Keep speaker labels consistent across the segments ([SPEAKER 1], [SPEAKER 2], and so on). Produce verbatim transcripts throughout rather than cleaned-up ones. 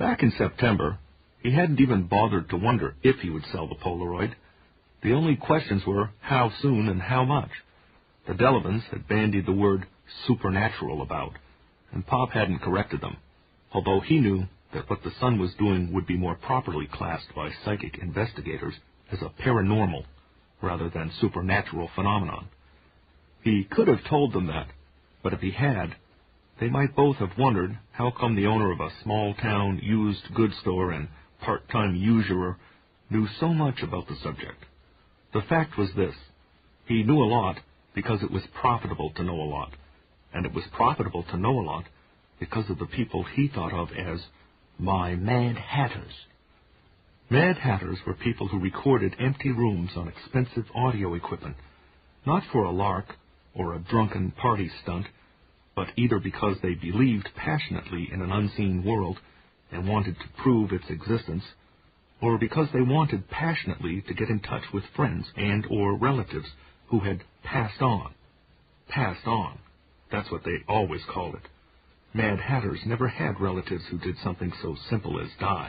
[SPEAKER 1] Back in September, he hadn't even bothered to wonder if he would sell the Polaroid. The only questions were how soon and how much. The Delavins had bandied the word supernatural about, and Pop hadn't corrected them, although he knew that what the son was doing would be more properly classed by psychic investigators as a paranormal rather than supernatural phenomenon. He could have told them that, but if he had, they might both have wondered how come the owner of a small-town used goods store and part-time usurer knew so much about the subject. The fact was this: he knew a lot because it was profitable to know a lot, and it was profitable to know a lot because of the people he thought of as my Mad Hatters. Mad Hatters were people who recorded empty rooms on expensive audio equipment, not for a lark or a drunken party stunt, but either because they believed passionately in an unseen world and wanted to prove its existence, or because they wanted passionately to get in touch with friends and or relatives who had passed on. Passed on. That's what they always called it. Mad Hatters never had relatives who did something so simple as die.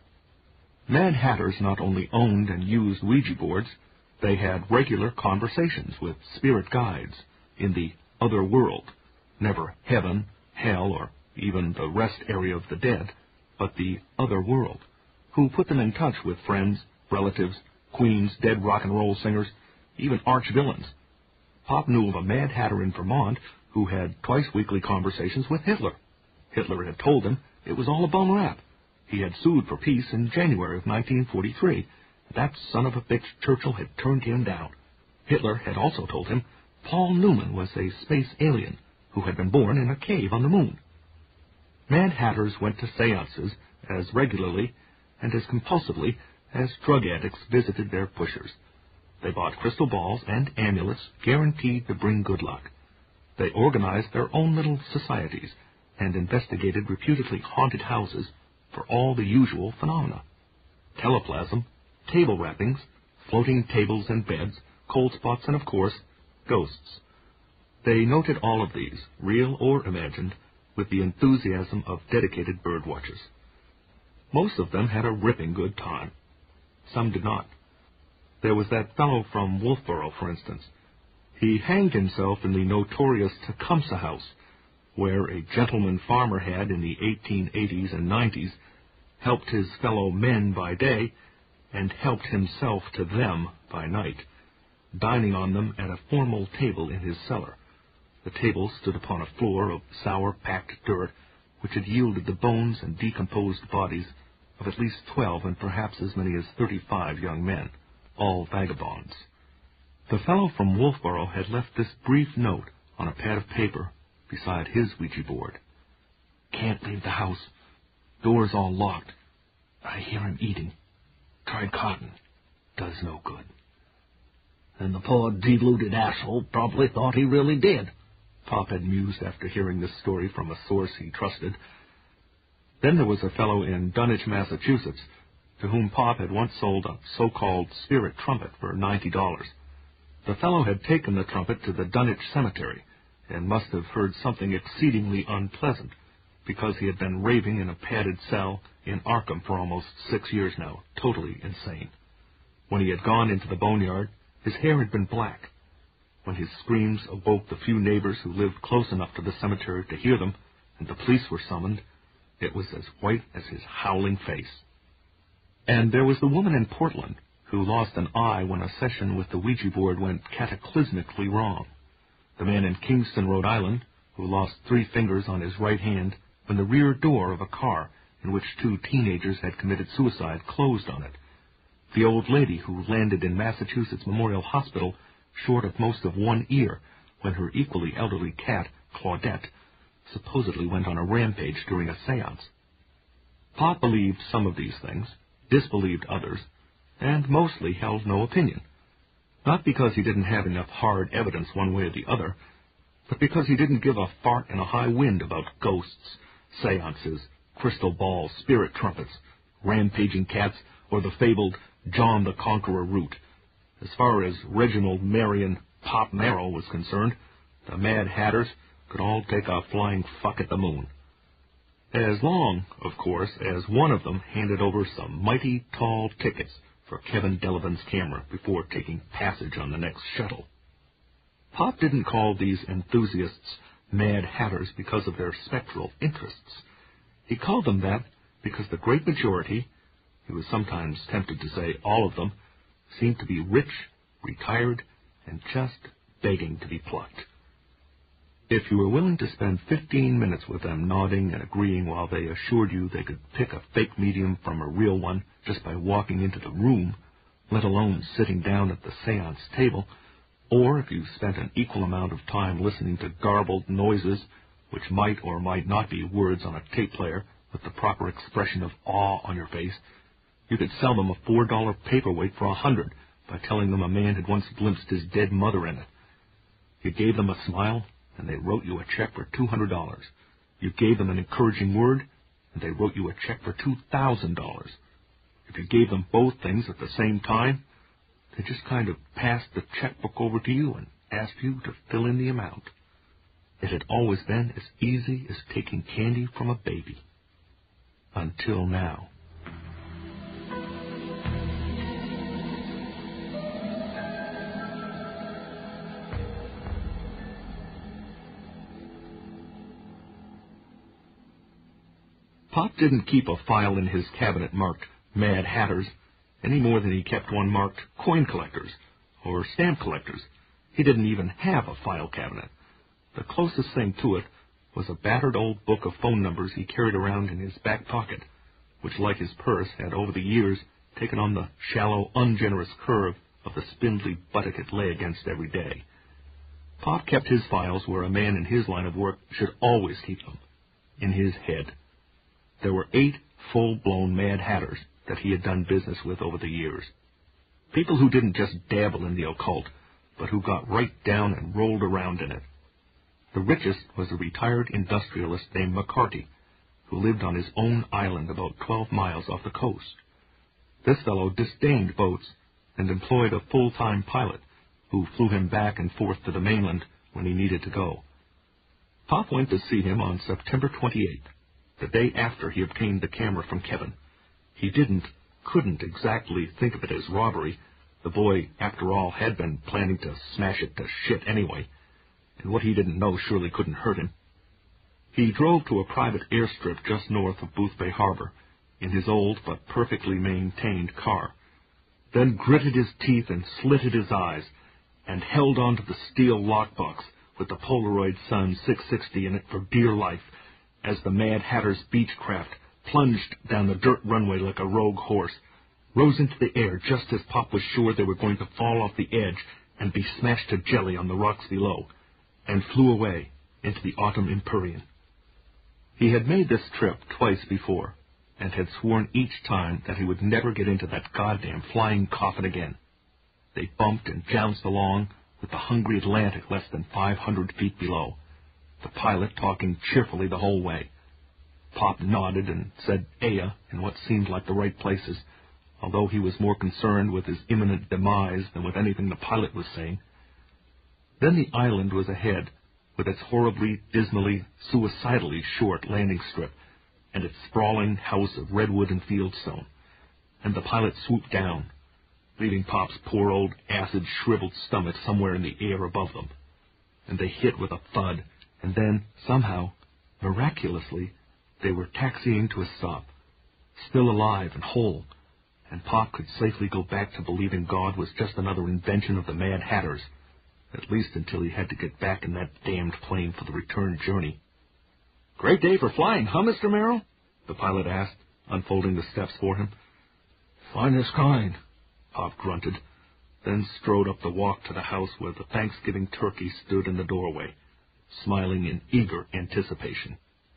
[SPEAKER 1] Mad Hatters not only owned and used Ouija boards, they had regular conversations with spirit guides in the other world, never heaven, hell, or even the rest area of the dead, but the other world, who put them in touch with friends, relatives, queens, dead rock and roll singers, even arch-villains. Pop knew of a Mad Hatter in Vermont who had twice-weekly conversations with Hitler. Hitler had told him it was all a bum rap. He had sued for peace in January of nineteen forty-three. That son of a bitch Churchill had turned him down. Hitler had also told him Paul Newman was a space alien who had been born in a cave on the moon. Mad Hatters went to seances as regularly and as compulsively as drug addicts visited their pushers. They bought crystal balls and amulets guaranteed to bring good luck. They organized their own little societies and investigated reputedly haunted houses for all the usual phenomena: teleplasm, table wrappings, floating tables and beds, cold spots, and, of course, ghosts. They noted all of these, real or imagined, with the enthusiasm of dedicated bird watchers. Most of them had a ripping good time. Some did not. There was that fellow from Wolfboro, for instance. He hanged himself in the notorious Tecumseh House, where a gentleman farmer had, in the eighteen eighties and nineties, helped his fellow men by day and helped himself to them by night, dining on them at a formal table in his cellar. The table stood upon a floor of sour, packed dirt, which had yielded the bones and decomposed bodies of at least twelve and perhaps as many as thirty-five young men, all vagabonds. The fellow from Wolfboro had left this brief note on a pad of paper beside his Ouija board. Can't leave the house. Doors all locked. I hear him eating. Tried cotton. Does no good.
[SPEAKER 2] And the poor deluded asshole probably thought he really did,
[SPEAKER 1] Pop had mused after hearing this story from a source he trusted. Then there was a fellow in Dunwich, Massachusetts, to whom Pop had once sold a so-called spirit trumpet for ninety dollars. The fellow had taken the trumpet to the Dunwich Cemetery and must have heard something exceedingly unpleasant, because he had been raving in a padded cell in Arkham for almost six years now, totally insane. When he had gone into the boneyard, his hair had been black. When his screams awoke the few neighbors who lived close enough to the cemetery to hear them, and the police were summoned, it was as white as his howling face. And there was the woman in Portland who lost an eye when a session with the Ouija board went cataclysmically wrong. The man in Kingston, Rhode Island, who lost three fingers on his right hand when the rear door of a car in which two teenagers had committed suicide closed on it. The old lady who landed in Massachusetts Memorial Hospital short of most of one ear when her equally elderly cat, Claudette, supposedly went on a rampage during a seance. Pop believed some of these things, disbelieved others, and mostly held no opinion. Not because he didn't have enough hard evidence one way or the other, but because he didn't give a fart in a high wind about ghosts, seances, crystal balls, spirit trumpets, rampaging cats, or the fabled John the Conqueror route. As far as Reginald Marion Pop Merrill was concerned, the Mad Hatters could all take a flying fuck at the moon. As long, of course, as one of them handed over some mighty tall tickets for Kevin Delavan's camera before taking passage on the next shuttle. Pop didn't call these enthusiasts Mad Hatters because of their spectral interests. He called them that because the great majority, he was sometimes tempted to say all of them, seemed to be rich, retired, and just begging to be plucked. If you were willing to spend fifteen minutes with them nodding and agreeing while they assured you they could pick a fake medium from a real one just by walking into the room, let alone sitting down at the seance table, or if you spent an equal amount of time listening to garbled noises, which might or might not be words on a tape player with the proper expression of awe on your face, you could sell them a four dollar paperweight for a hundred by telling them a man had once glimpsed his dead mother in it. You gave them a smile, and they wrote you a check for two hundred dollars. You gave them an encouraging word, and they wrote you a check for two thousand dollars. If you gave them both things at the same time, they just kind of passed the checkbook over to you and asked you to fill in the amount. It had always been as easy as taking candy from a baby. Until now. Pop didn't keep a file in his cabinet marked Mad Hatters any more than he kept one marked Coin Collectors or Stamp Collectors. He didn't even have a file cabinet. The closest thing to it was a battered old book of phone numbers he carried around in his back pocket, which, like his purse, had over the years taken on the shallow, ungenerous curve of the spindly buttock it lay against every day. Pop kept his files where a man in his line of work should always keep them, in his head. There were eight full-blown Mad Hatters that he had done business with over the years. People who didn't just dabble in the occult, but who got right down and rolled around in it. The richest was a retired industrialist named McCarty, who lived on his own island about twelve miles off the coast. This fellow disdained boats and employed a full-time pilot who flew him back and forth to the mainland when he needed to go. Pop went to see him on September twenty-eighth. The day after he obtained the camera from Kevin. He didn't, couldn't exactly think of it as robbery. The boy, after all, had been planning to smash it to shit anyway, and what he didn't know surely couldn't hurt him. He drove to a private airstrip just north of Boothbay Harbor in his old but perfectly maintained car, then gritted his teeth and slitted his eyes, and held on to the steel lockbox with the Polaroid Sun six sixty in it for dear life, as the Mad Hatter's Beechcraft plunged down the dirt runway like a rogue horse, rose into the air just as Pop was sure they were going to fall off the edge and be smashed to jelly on the rocks below, and flew away into the autumn Empyrean. He had made this trip twice before, and had sworn each time that he would never get into that goddamn flying coffin again. They bumped and jounced along with the hungry Atlantic less than five hundred feet below, the pilot talking cheerfully the whole way. Pop nodded and said "Aya" in what seemed like the right places, although he was more concerned with his imminent demise than with anything the pilot was saying. Then the island was ahead, with its horribly, dismally, suicidally short landing strip, and its sprawling house of redwood and fieldstone, and the pilot swooped down, leaving Pop's poor old acid-shriveled stomach somewhere in the air above them. And they hit with a thud, and then, somehow, miraculously, they were taxiing to a stop, still alive and whole, and Pop could safely go back to believing God was just another invention of the Mad Hatters, at least until he had to get back in that damned plane for the return journey. "Great day for flying, huh, Mister Merrill?" the pilot asked, unfolding the steps for him.
[SPEAKER 2] "Finest kind,"
[SPEAKER 1] Pop grunted, then strode up the walk to the house where the Thanksgiving turkey stood in the doorway, smiling in eager anticipation.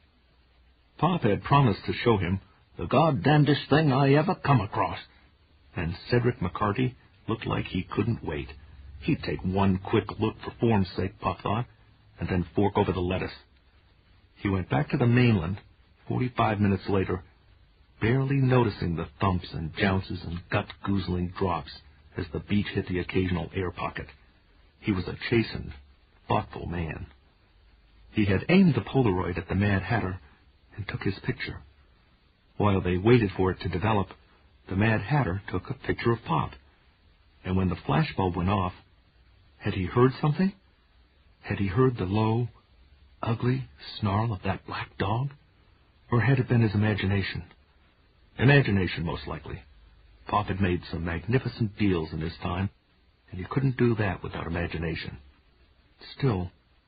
[SPEAKER 1] Pop had promised to show him the goddamnedest thing I ever come across, and Cedric McCarty looked like he couldn't wait. He'd take one quick look for form's sake, Pop thought, and then fork over the lettuce. He went back to the mainland forty-five minutes later, barely noticing the thumps and jounces and gut-goozling drops as the beach hit the occasional air pocket. He was a chastened, thoughtful man. He had aimed the Polaroid at the Mad Hatter and took his picture. While they waited for it to develop, the Mad Hatter took a picture of Pop. And when the flashbulb went off, had he heard something? Had he heard the low, ugly snarl of that black dog? Or had it been his imagination? Imagination, most likely. Pop had made some magnificent deals in his time, and you couldn't do that without imagination. Still,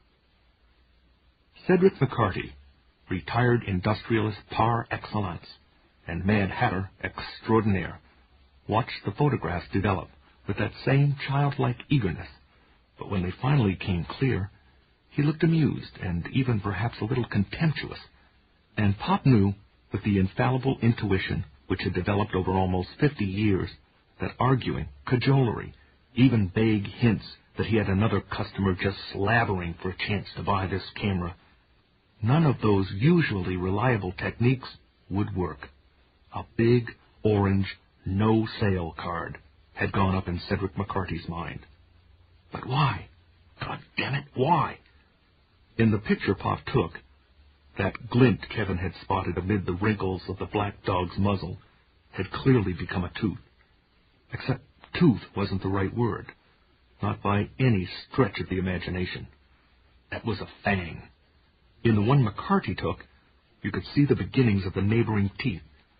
[SPEAKER 1] Cedric McCarty, retired industrialist par excellence and Mad Hatter extraordinaire, watched the photographs develop with that same childlike eagerness, but when they finally came clear, he looked amused and even perhaps a little contemptuous, and Pop knew, with the infallible intuition which had developed over almost fifty years, that arguing, cajolery, even vague hints that he had another customer just slavering for a chance to buy this camera, none of those usually reliable techniques would work. A big, orange, no-sale card had gone up in Cedric McCarty's mind. But why? God damn it, why? In the picture Pop took, that glint Kevin had spotted amid the wrinkles of the black dog's muzzle had clearly become a tooth. Except tooth wasn't the right word, not by any stretch of the imagination. That was a fang. In the one McCarty took, you could see the beginnings of the neighboring teeth.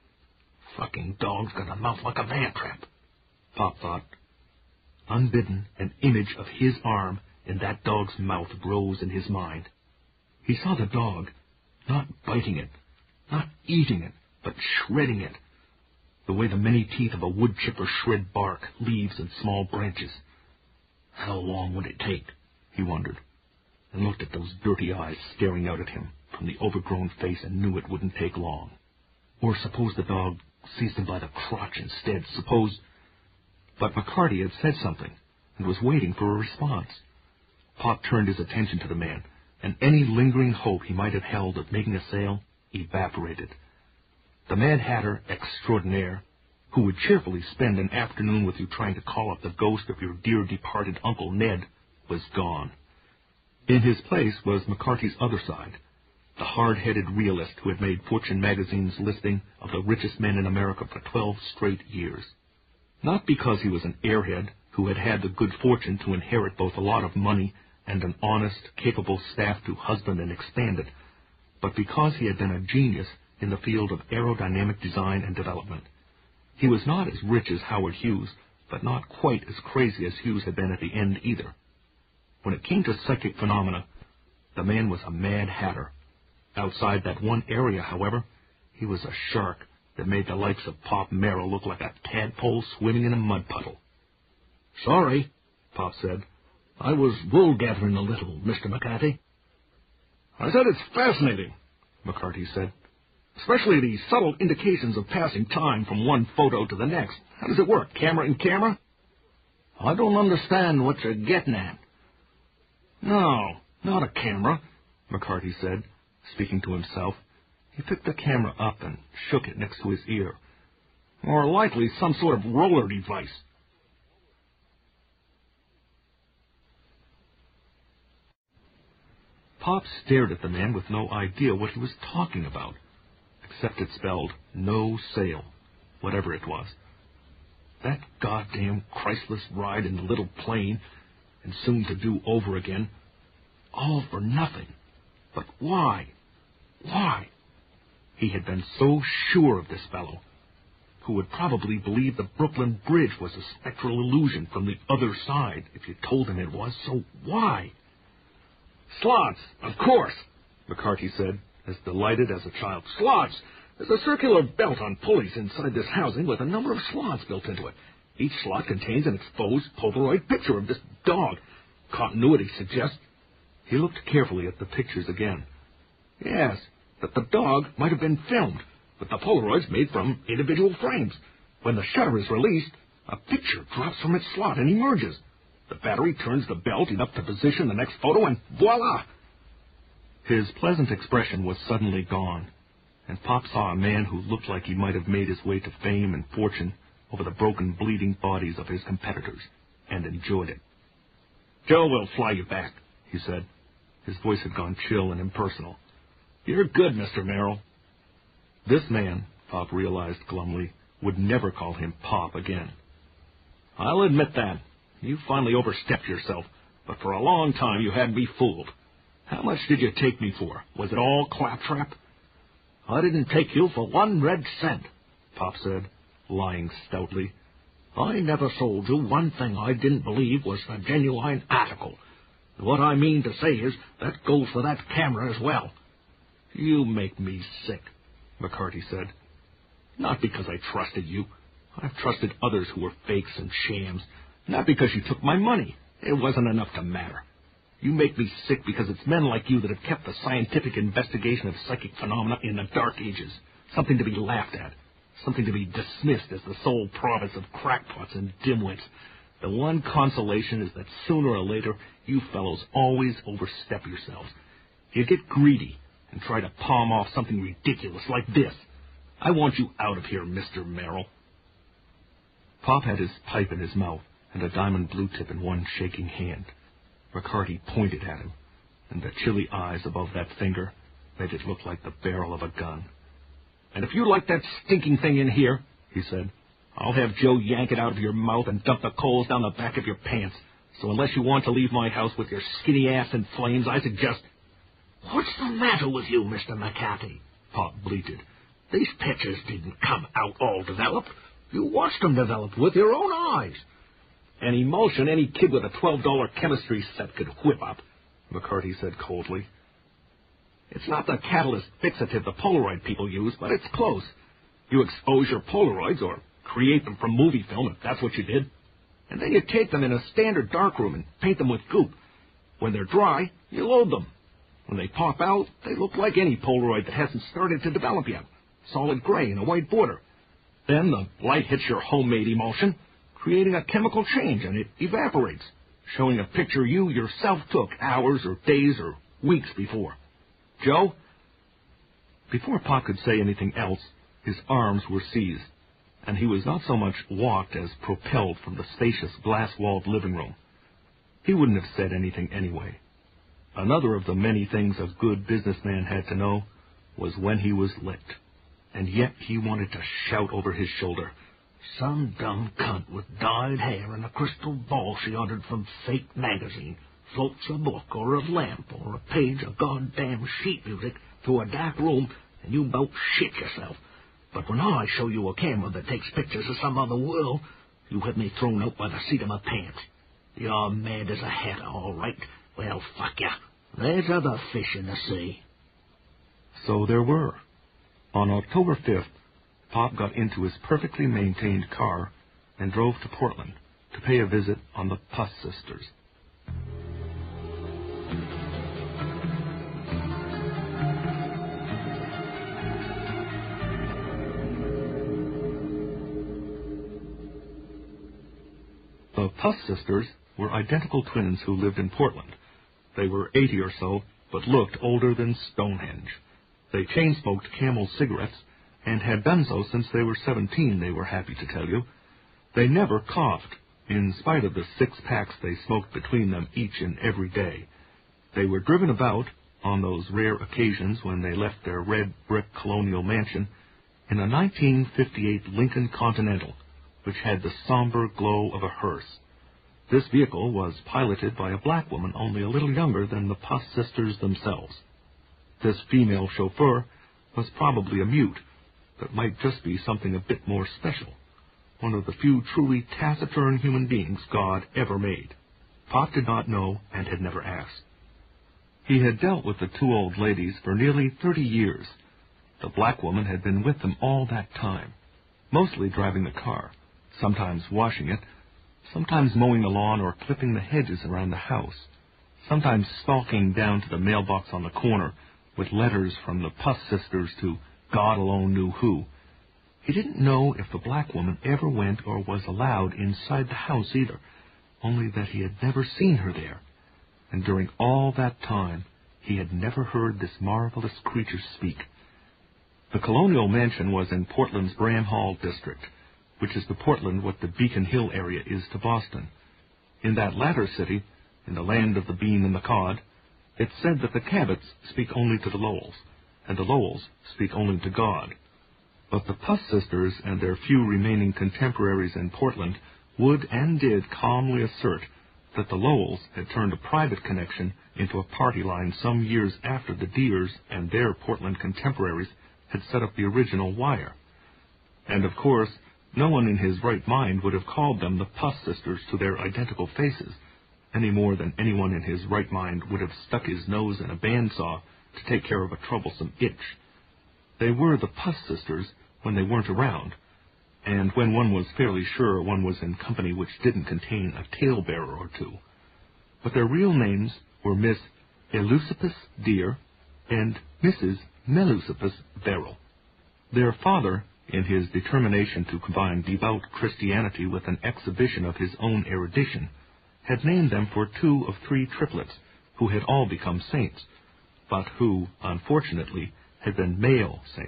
[SPEAKER 1] Fucking dog's got a mouth like a man trap, Pop thought. Unbidden, an image of his arm in that dog's mouth rose in his mind. He saw the dog, not biting it, not eating it, but shredding it, the way the many teeth of a wood chipper shred bark, leaves, and small branches. How long would it take? He wondered, and looked at those dirty eyes staring out at him from the overgrown face and knew it wouldn't take long. Or suppose the dog seized him by the crotch instead. Suppose... But McCarty had said something and was waiting for a response. Pop turned his attention to the man, and any lingering hope he might have held of making a sale evaporated. The Mad Hatter extraordinaire, who would cheerfully spend an afternoon with you trying to call up the ghost of your dear departed Uncle Ned, was gone. In his place was McCarty's other side, the hard-headed realist who had made Fortune magazine's listing of the richest men in America for twelve straight years. Not because he was an airhead who had had the good fortune to inherit both a lot of money and an honest, capable staff to husband and expand it, but because he had been a genius in the field of aerodynamic design and development. He was not as rich as Howard Hughes, but not quite as crazy as Hughes had been at the end either. When it came to psychic phenomena, the man was a Mad Hatter. Outside that one area, however, he was a shark that made the likes of Pop Merrill look like a tadpole swimming in a mud puddle.
[SPEAKER 2] Sorry, Pop said. I was wool-gathering a little, Mister McCarty.
[SPEAKER 3] I said it's fascinating, McCarty said. Especially the subtle indications of passing time from one photo to the next. How does it work, camera in camera?
[SPEAKER 2] I don't understand what you're getting at.
[SPEAKER 3] No, not a camera,
[SPEAKER 1] McCarty said, speaking to himself. He picked the camera up and shook it next to his ear.
[SPEAKER 3] More likely some sort of roller device.
[SPEAKER 1] Pop stared at the man with no idea what he was talking about, except it spelled no sale, whatever it was. That goddamn Christless ride in the little plane, and soon to do over again, all for nothing. But why? Why? He had been so sure of this fellow, who would probably believe the Brooklyn Bridge was a spectral illusion from the other side if you told him it was, so why?
[SPEAKER 3] Slots, of course,
[SPEAKER 1] McCarty said, as delighted as a child.
[SPEAKER 3] Slots! There's a circular belt on pulleys inside this housing with a number of slots built into it. Each slot contains an exposed Polaroid picture of this dog. Continuity suggests...
[SPEAKER 1] He looked carefully at the pictures again.
[SPEAKER 3] Yes, that the dog might have been filmed, with the Polaroids made from individual frames. When the shutter is released, a picture drops from its slot and emerges. The battery turns the belt enough to position the next photo, and voila!
[SPEAKER 1] His pleasant expression was suddenly gone, and Pop saw a man who looked like he might have made his way to fame and fortune over the broken, bleeding bodies of his competitors, and enjoyed it.
[SPEAKER 3] Joe will fly you back, he said.
[SPEAKER 1] His voice had gone chill and impersonal.
[SPEAKER 3] You're good, Mister Merrill.
[SPEAKER 1] This man, Pop realized glumly, would never call him Pop again.
[SPEAKER 3] I'll admit that. You finally overstepped yourself, but for a long time you had me fooled. How much did you take me for? Was it all claptrap?
[SPEAKER 2] I didn't take you for one red cent,
[SPEAKER 1] Pop said, lying stoutly.
[SPEAKER 2] I never sold you one thing I didn't believe was a genuine article. What I mean to say is, that goes for that camera as well.
[SPEAKER 3] You make me sick,
[SPEAKER 1] McCarty said.
[SPEAKER 3] Not because I trusted you. I've trusted others who were fakes and shams. Not because you took my money. It wasn't enough to matter. You make me sick because it's men like you that have kept the scientific investigation of psychic phenomena in the Dark Ages. Something to be laughed at. Something to be dismissed as the sole province of crackpots and dimwits. The one consolation is that sooner or later, you fellows always overstep yourselves. You get greedy and try to palm off something ridiculous like this. I want you out of here, Mister Merrill.
[SPEAKER 1] Pop had his pipe in his mouth and a diamond blue tip in one shaking hand. McCarty pointed at him, and the chilly eyes above that finger made it look like the barrel of a gun.
[SPEAKER 3] And if you like that stinking thing in here, he said, I'll have Joe yank it out of your mouth and dump the coals down the back of your pants. So unless you want to leave my house with your skinny ass in flames, I suggest...
[SPEAKER 2] What's the matter with you, Mister McCarty?
[SPEAKER 3] Pop bleated.
[SPEAKER 2] These pictures didn't come out all developed. You watched them develop with your own eyes.
[SPEAKER 3] An emotion any kid with a twelve dollar chemistry set could whip up, McCarty said coldly. It's not the catalyst fixative the Polaroid people use, but it's close. You expose your Polaroids, or create them from movie film, if that's what you did, and then you take them in a standard darkroom and paint them with goop. When they're dry, you load them. When they pop out, they look like any Polaroid that hasn't started to develop yet. Solid gray and a white border. Then the light hits your homemade emulsion, creating a chemical change, and it evaporates, showing a picture you yourself took hours or days or weeks before. Joe?
[SPEAKER 1] Before Pop could say anything else, his arms were seized, and he was not so much walked as propelled from the spacious glass-walled living room. He wouldn't have said anything anyway. Another of the many things a good businessman had to know was when he was licked, and yet he wanted to shout over his shoulder,
[SPEAKER 2] Some dumb cunt with dyed hair and a crystal ball she ordered from fake magazine floats a book or a lamp or a page of goddamn sheet music through a dark room, and you about shit yourself. But when I show you a camera that takes pictures of some other world, you have me thrown out by the seat of my pants. You're mad as a hatter, all right. Well, fuck ya. There's other fish in the sea.
[SPEAKER 1] So there were. On October fifth, Pop got into his perfectly maintained car and drove to Portland to pay a visit on the Puss sisters. The Puss sisters were identical twins who lived in Portland. They were eighty or so, but looked older than Stonehenge. They chain-smoked Camel cigarettes, and had done so since they were seventeen, they were happy to tell you. They never coughed, in spite of the six packs they smoked between them each and every day. They were driven about, on those rare occasions when they left their red brick colonial mansion, in a nineteen fifty-eight Lincoln Continental, which had the somber glow of a hearse. This vehicle was piloted by a black woman only a little younger than the Puss sisters themselves. This female chauffeur was probably a mute, but might just be something a bit more special, one of the few truly taciturn human beings God ever made. Pop did not know and had never asked. He had dealt with the two old ladies for nearly thirty years. The black woman had been with them all that time, mostly driving the car, sometimes washing it, sometimes mowing the lawn or clipping the hedges around the house, sometimes stalking down to the mailbox on the corner with letters from the Puss sisters to God alone knew who. He didn't know if the black woman ever went or was allowed inside the house either, only that he had never seen her there, and during all that time he had never heard this marvelous creature speak. The colonial mansion was in Portland's Bramhall district, which is to Portland what the Beacon Hill area is to Boston. In that latter city, in the land of the bean and the cod, it's said that the Cabots speak only to the Lowells, and the Lowells speak only to God, But the Puss sisters and their few remaining contemporaries in Portland would and did calmly assert that the Lowells had turned a private connection into a party line some years after the Deers and their Portland contemporaries had set up the original wire. And, of course, no one in his right mind would have called them the Puss sisters to their identical faces, any more than anyone in his right mind would have stuck his nose in a bandsaw to take care of a troublesome itch. They were the Puss sisters when they weren't around, and when one was fairly sure one was in company which didn't contain a talebearer or two. But their real names were Miss Eleusippus Deer and Missus Melusippus Verrill. Their father, in his determination to combine devout Christianity with an exhibition of his own erudition, had named them for two of three triplets who had all become saints, but who, unfortunately, had been male saints.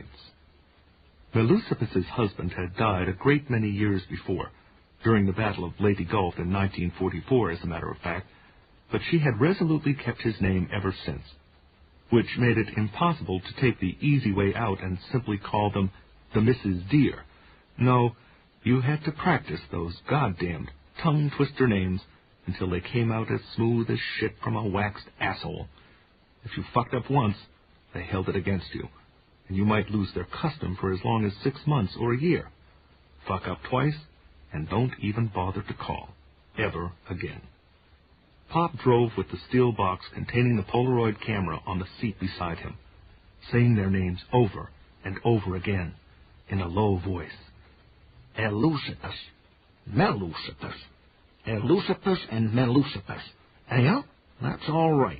[SPEAKER 1] Melusippus's husband had died a great many years before, during the Battle of Leyte Gulf in nineteen forty-four, as a matter of fact, but she had resolutely kept his name ever since, which made it impossible to take the easy way out and simply call them the Missus Deer. No, you had to practice those goddamned tongue-twister names until they came out as smooth as shit from a waxed asshole. If you fucked up once, they held it against you, and you might lose their custom for as long as six months or a year. Fuck up twice, and don't even bother to call, ever again. Pop drove with the steel box containing the Polaroid camera on the seat beside him, saying their names over and over again in a low voice.
[SPEAKER 2] Eleusippus, Melusippus, Eleusippus and Melusippus. Yeah, that's all right.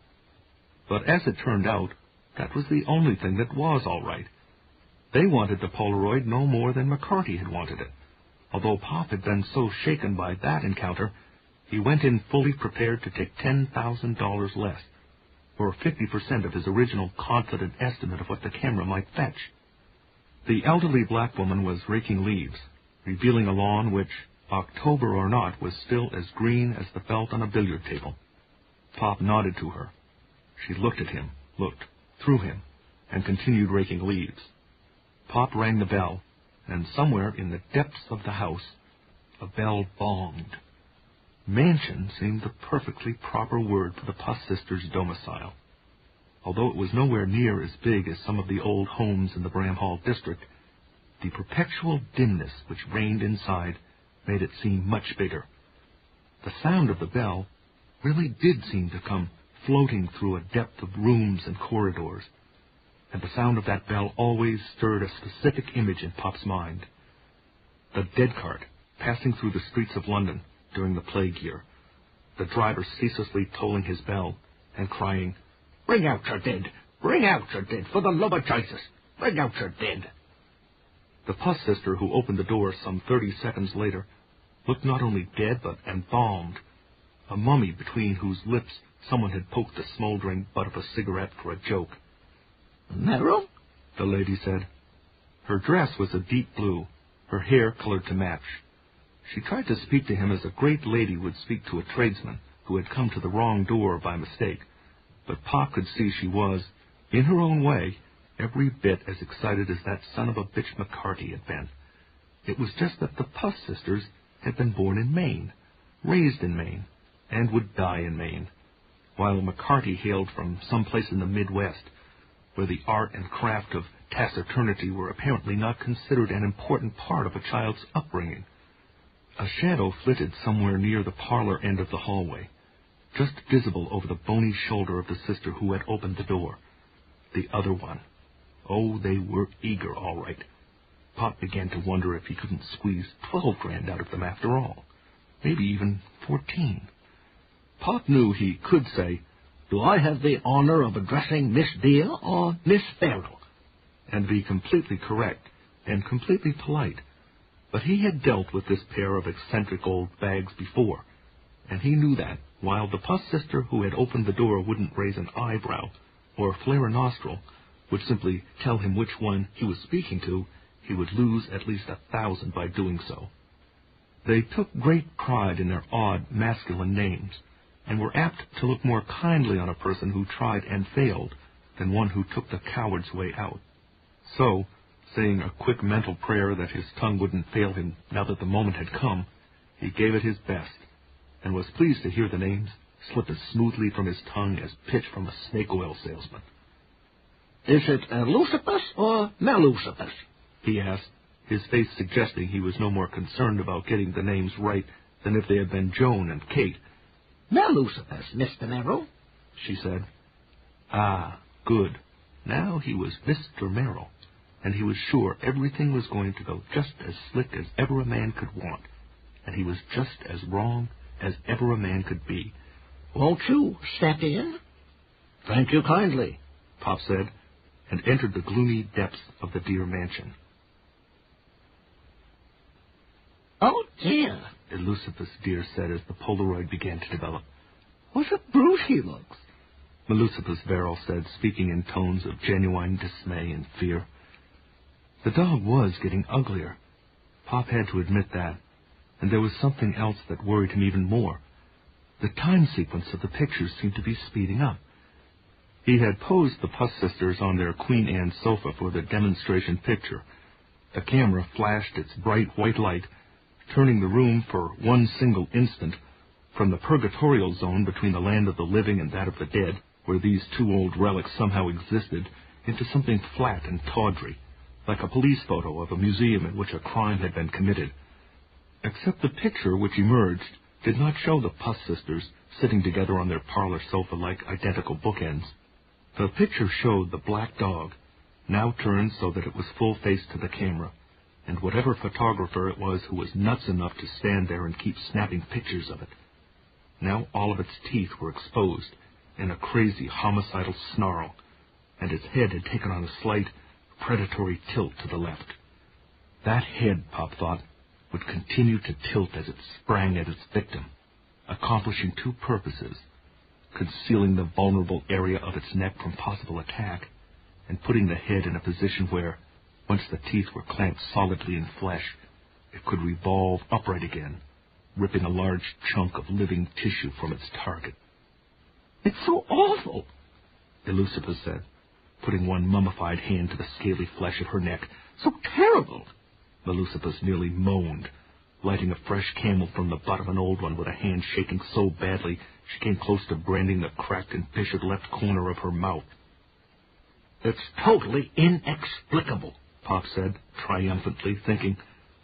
[SPEAKER 1] But as it turned out, that was the only thing that was all right. They wanted the Polaroid no more than McCarty had wanted it. Although Pop had been so shaken by that encounter, he went in fully prepared to take ten thousand dollars less, or fifty percent of his original confident estimate of what the camera might fetch. The elderly black woman was raking leaves, revealing a lawn which, October or not, was still as green as the felt on a billiard table. Pop nodded to her. She looked at him, looked through him, and continued raking leaves. Pop rang the bell, and somewhere in the depths of the house, a bell bonged. Mansion seemed the perfectly proper word for the Puss sisters' domicile. Although it was nowhere near as big as some of the old homes in the Bramhall district, the perpetual dimness which reigned inside made it seem much bigger. The sound of the bell really did seem to come floating through a depth of rooms and corridors, and the sound of that bell always stirred a specific image in Pop's mind. The dead cart passing through the streets of London during the plague year, the driver ceaselessly tolling his bell and crying,
[SPEAKER 2] "Bring out your dead! Bring out your dead, for the love of Jesus! Bring out your dead!"
[SPEAKER 1] The Puss sister who opened the door some thirty seconds later looked not only dead but embalmed, a mummy between whose lips someone had poked the smoldering butt of a cigarette for a joke.
[SPEAKER 2] "Merrill?"
[SPEAKER 1] the lady said. Her dress was a deep blue, her hair colored to match. She tried to speak to him as a great lady would speak to a tradesman who had come to the wrong door by mistake, but Pop could see she was, in her own way, every bit as excited as that son of a bitch McCarty had been. It was just that the Puss sisters had been born in Maine, raised in Maine, and would die in Maine, while McCarty hailed from some place in the Midwest, where the art and craft of taciturnity were apparently not considered an important part of a child's upbringing. A shadow flitted somewhere near the parlor end of the hallway, just visible over the bony shoulder of the sister who had opened the door. The other one. Oh, they were eager, all right. Pop began to wonder if he couldn't squeeze twelve grand out of them after all. Maybe even fourteen. Pop knew he could say,
[SPEAKER 2] "Do I have the honor of addressing Miss Deer or Miss Verrill?"
[SPEAKER 1] and be completely correct and completely polite. But he had dealt with this pair of eccentric old bags before, and he knew that, while the Puss sister who had opened the door wouldn't raise an eyebrow or flare a nostril, would simply tell him which one he was speaking to, he would lose at least a thousand by doing so. They took great pride in their odd masculine names, and were apt to look more kindly on a person who tried and failed than one who took the coward's way out. So, Saying a quick mental prayer that his tongue wouldn't fail him now that the moment had come, he gave it his best, and was pleased to hear the names slip as smoothly from his tongue as pitch from a snake oil salesman.
[SPEAKER 2] Is it Eleusippus or Melusippus?
[SPEAKER 1] He asked, his face suggesting he was no more concerned about getting the names right than if they had been Joan and Kate.
[SPEAKER 2] Melusippus, Mister Merrill,
[SPEAKER 1] she said. Ah, good. Now he was Mister Merrill, and he was sure everything was going to go just as slick as ever a man could want, and he was just as wrong as ever a man could be.
[SPEAKER 2] Won't you step in? Thank you kindly,
[SPEAKER 1] Pop said, and entered the gloomy depths of the dear mansion.
[SPEAKER 2] Oh, dear,
[SPEAKER 1] Eleusippus Deer said as the Polaroid began to develop.
[SPEAKER 2] What a brute he looks.
[SPEAKER 1] Melusippus Verrill said, speaking in tones of genuine dismay and fear. The dog was getting uglier. Pop had to admit that, and there was something else that worried him even more. The time sequence of the pictures seemed to be speeding up. He had posed the Puss sisters on their Queen Anne sofa for the demonstration picture. The camera flashed its bright white light, turning the room for one single instant from the purgatorial zone between the land of the living and that of the dead, where these two old relics somehow existed, into something flat and tawdry, like a police photo of a museum in which a crime had been committed. Except the picture which emerged did not show the Puss sisters sitting together on their parlor sofa like identical bookends. The picture showed the black dog, now turned so that it was full-face to the camera, and whatever photographer it was who was nuts enough to stand there and keep snapping pictures of it. Now all of its teeth were exposed in a crazy homicidal snarl, and its head had taken on a slight, predatory tilt to the left. That head, Pop thought, would continue to tilt as it sprang at its victim, accomplishing two purposes: concealing the vulnerable area of its neck from possible attack, and putting the head in a position where, once the teeth were clamped solidly in flesh, it could revolve upright again, ripping a large chunk of living tissue from its target.
[SPEAKER 2] It's so awful,
[SPEAKER 1] Eleusippus said, putting one mummified hand to the scaly flesh of her neck.
[SPEAKER 2] So terrible.
[SPEAKER 1] Melusippus nearly moaned, lighting a fresh Camel from the butt of an old one with a hand shaking so badly she came close to branding the cracked and fissured left corner of her mouth.
[SPEAKER 2] It's totally inexplicable,
[SPEAKER 1] Pop said, triumphantly, thinking,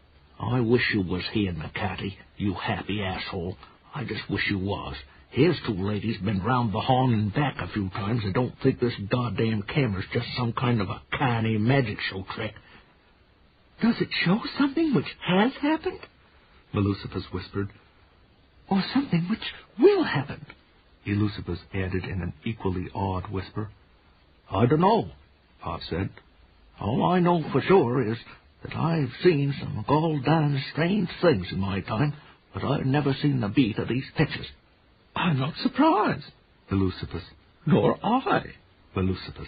[SPEAKER 2] I wish you was here, McCarty, you happy asshole. I just wish you was. Here's two ladies been round the horn and back a few times and don't think this goddamn camera's just some kind of a canny magic show trick. Does it show something which has happened?
[SPEAKER 1] Melusippus whispered.
[SPEAKER 2] Or something which will happen?
[SPEAKER 1] Eleusippus added in an equally awed whisper.
[SPEAKER 2] I don't know,
[SPEAKER 1] Pop said.
[SPEAKER 2] All I know for sure is that I've seen some gall-darn strange things in my time, but I've never seen the beat of these pictures. I'm not surprised.
[SPEAKER 1] Eleusippus.
[SPEAKER 2] Nor I.
[SPEAKER 1] Melusippus.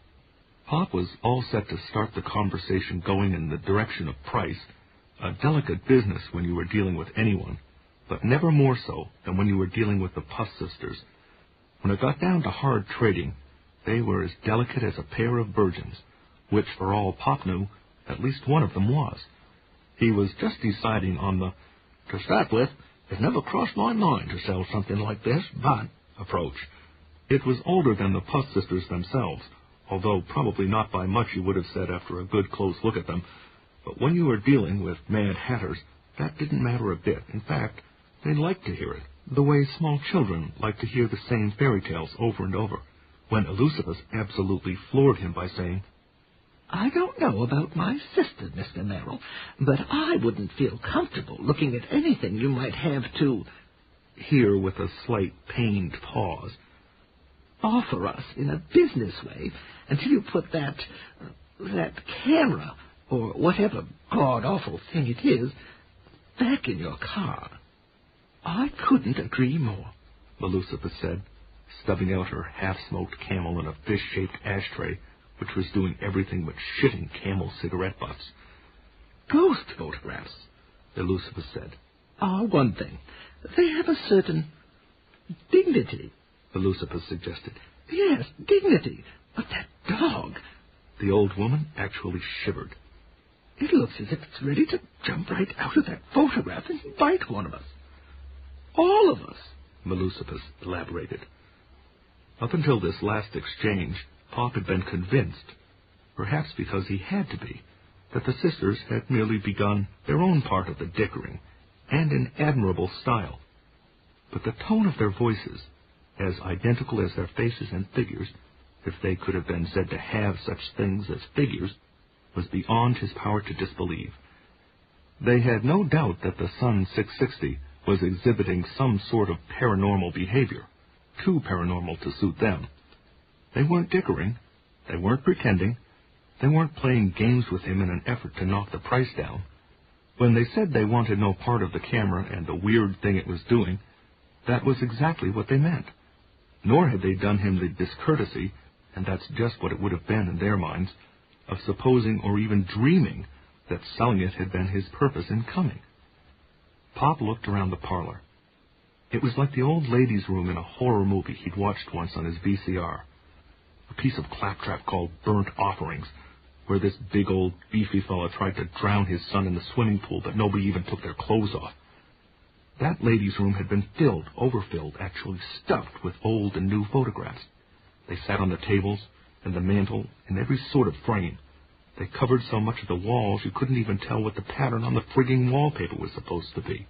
[SPEAKER 1] Pop was all set to start the conversation going in the direction of price, a delicate business when you were dealing with anyone, but never more so than when you were dealing with the Puss sisters. When it got down to hard trading, they were as delicate as a pair of virgins, which, for all Pop knew, at least one of them was. He was just deciding on the, to start with, it never crossed my mind to sell something like this, but approach. It was older than the Puss sisters themselves, although probably not by much, you would have said after a good close look at them. But when you were dealing with Mad Hatters, that didn't matter a bit. In fact, they liked to hear it, the way small children like to hear the same fairy tales over and over, when Eleusippus absolutely floored him by saying,
[SPEAKER 2] I don't know about my sister, Mister Merrill, but I wouldn't feel comfortable looking at anything you might have to,
[SPEAKER 1] here with a slight pained pause,
[SPEAKER 2] offer us in a business way until you put that, uh, that camera, or whatever god-awful thing it is, back in your car. I couldn't agree more,
[SPEAKER 1] Melusippus said, stubbing out her half-smoked Camel in a fish-shaped ashtray, which was doing everything but shitting Camel cigarette butts.
[SPEAKER 2] Ghost photographs,
[SPEAKER 1] Eleusippus said,
[SPEAKER 2] are one thing. They have a certain dignity,
[SPEAKER 1] Eleusippus suggested.
[SPEAKER 2] Yes, dignity. But that dog...
[SPEAKER 1] The old woman actually shivered.
[SPEAKER 2] It looks as if it's ready to jump right out of that photograph and bite one of us. All of us,
[SPEAKER 1] Melusapus elaborated. Up until this last exchange, Pop had been convinced, perhaps because he had to be, that the sisters had merely begun their own part of the dickering, and in admirable style. But the tone of their voices, as identical as their faces and figures, if they could have been said to have such things as figures, was beyond his power to disbelieve. They had no doubt that the Sun six sixty was exhibiting some sort of paranormal behavior, too paranormal to suit them. They weren't dickering, they weren't pretending, they weren't playing games with him in an effort to knock the price down. When they said they wanted no part of the camera and the weird thing it was doing, that was exactly what they meant. Nor had they done him the discourtesy, and that's just what it would have been in their minds, of supposing or even dreaming that selling it had been his purpose in coming. Pop looked around the parlor. It was like the old ladies' room in a horror movie he'd watched once on his V C R. A piece of claptrap called Burnt Offerings, where this big old beefy fella tried to drown his son in the swimming pool, but nobody even took their clothes off. That ladies' room had been filled, overfilled, actually stuffed with old and new photographs. They sat on the tables and the mantel in every sort of frame. They covered so much of the walls you couldn't even tell what the pattern on the frigging wallpaper was supposed to be.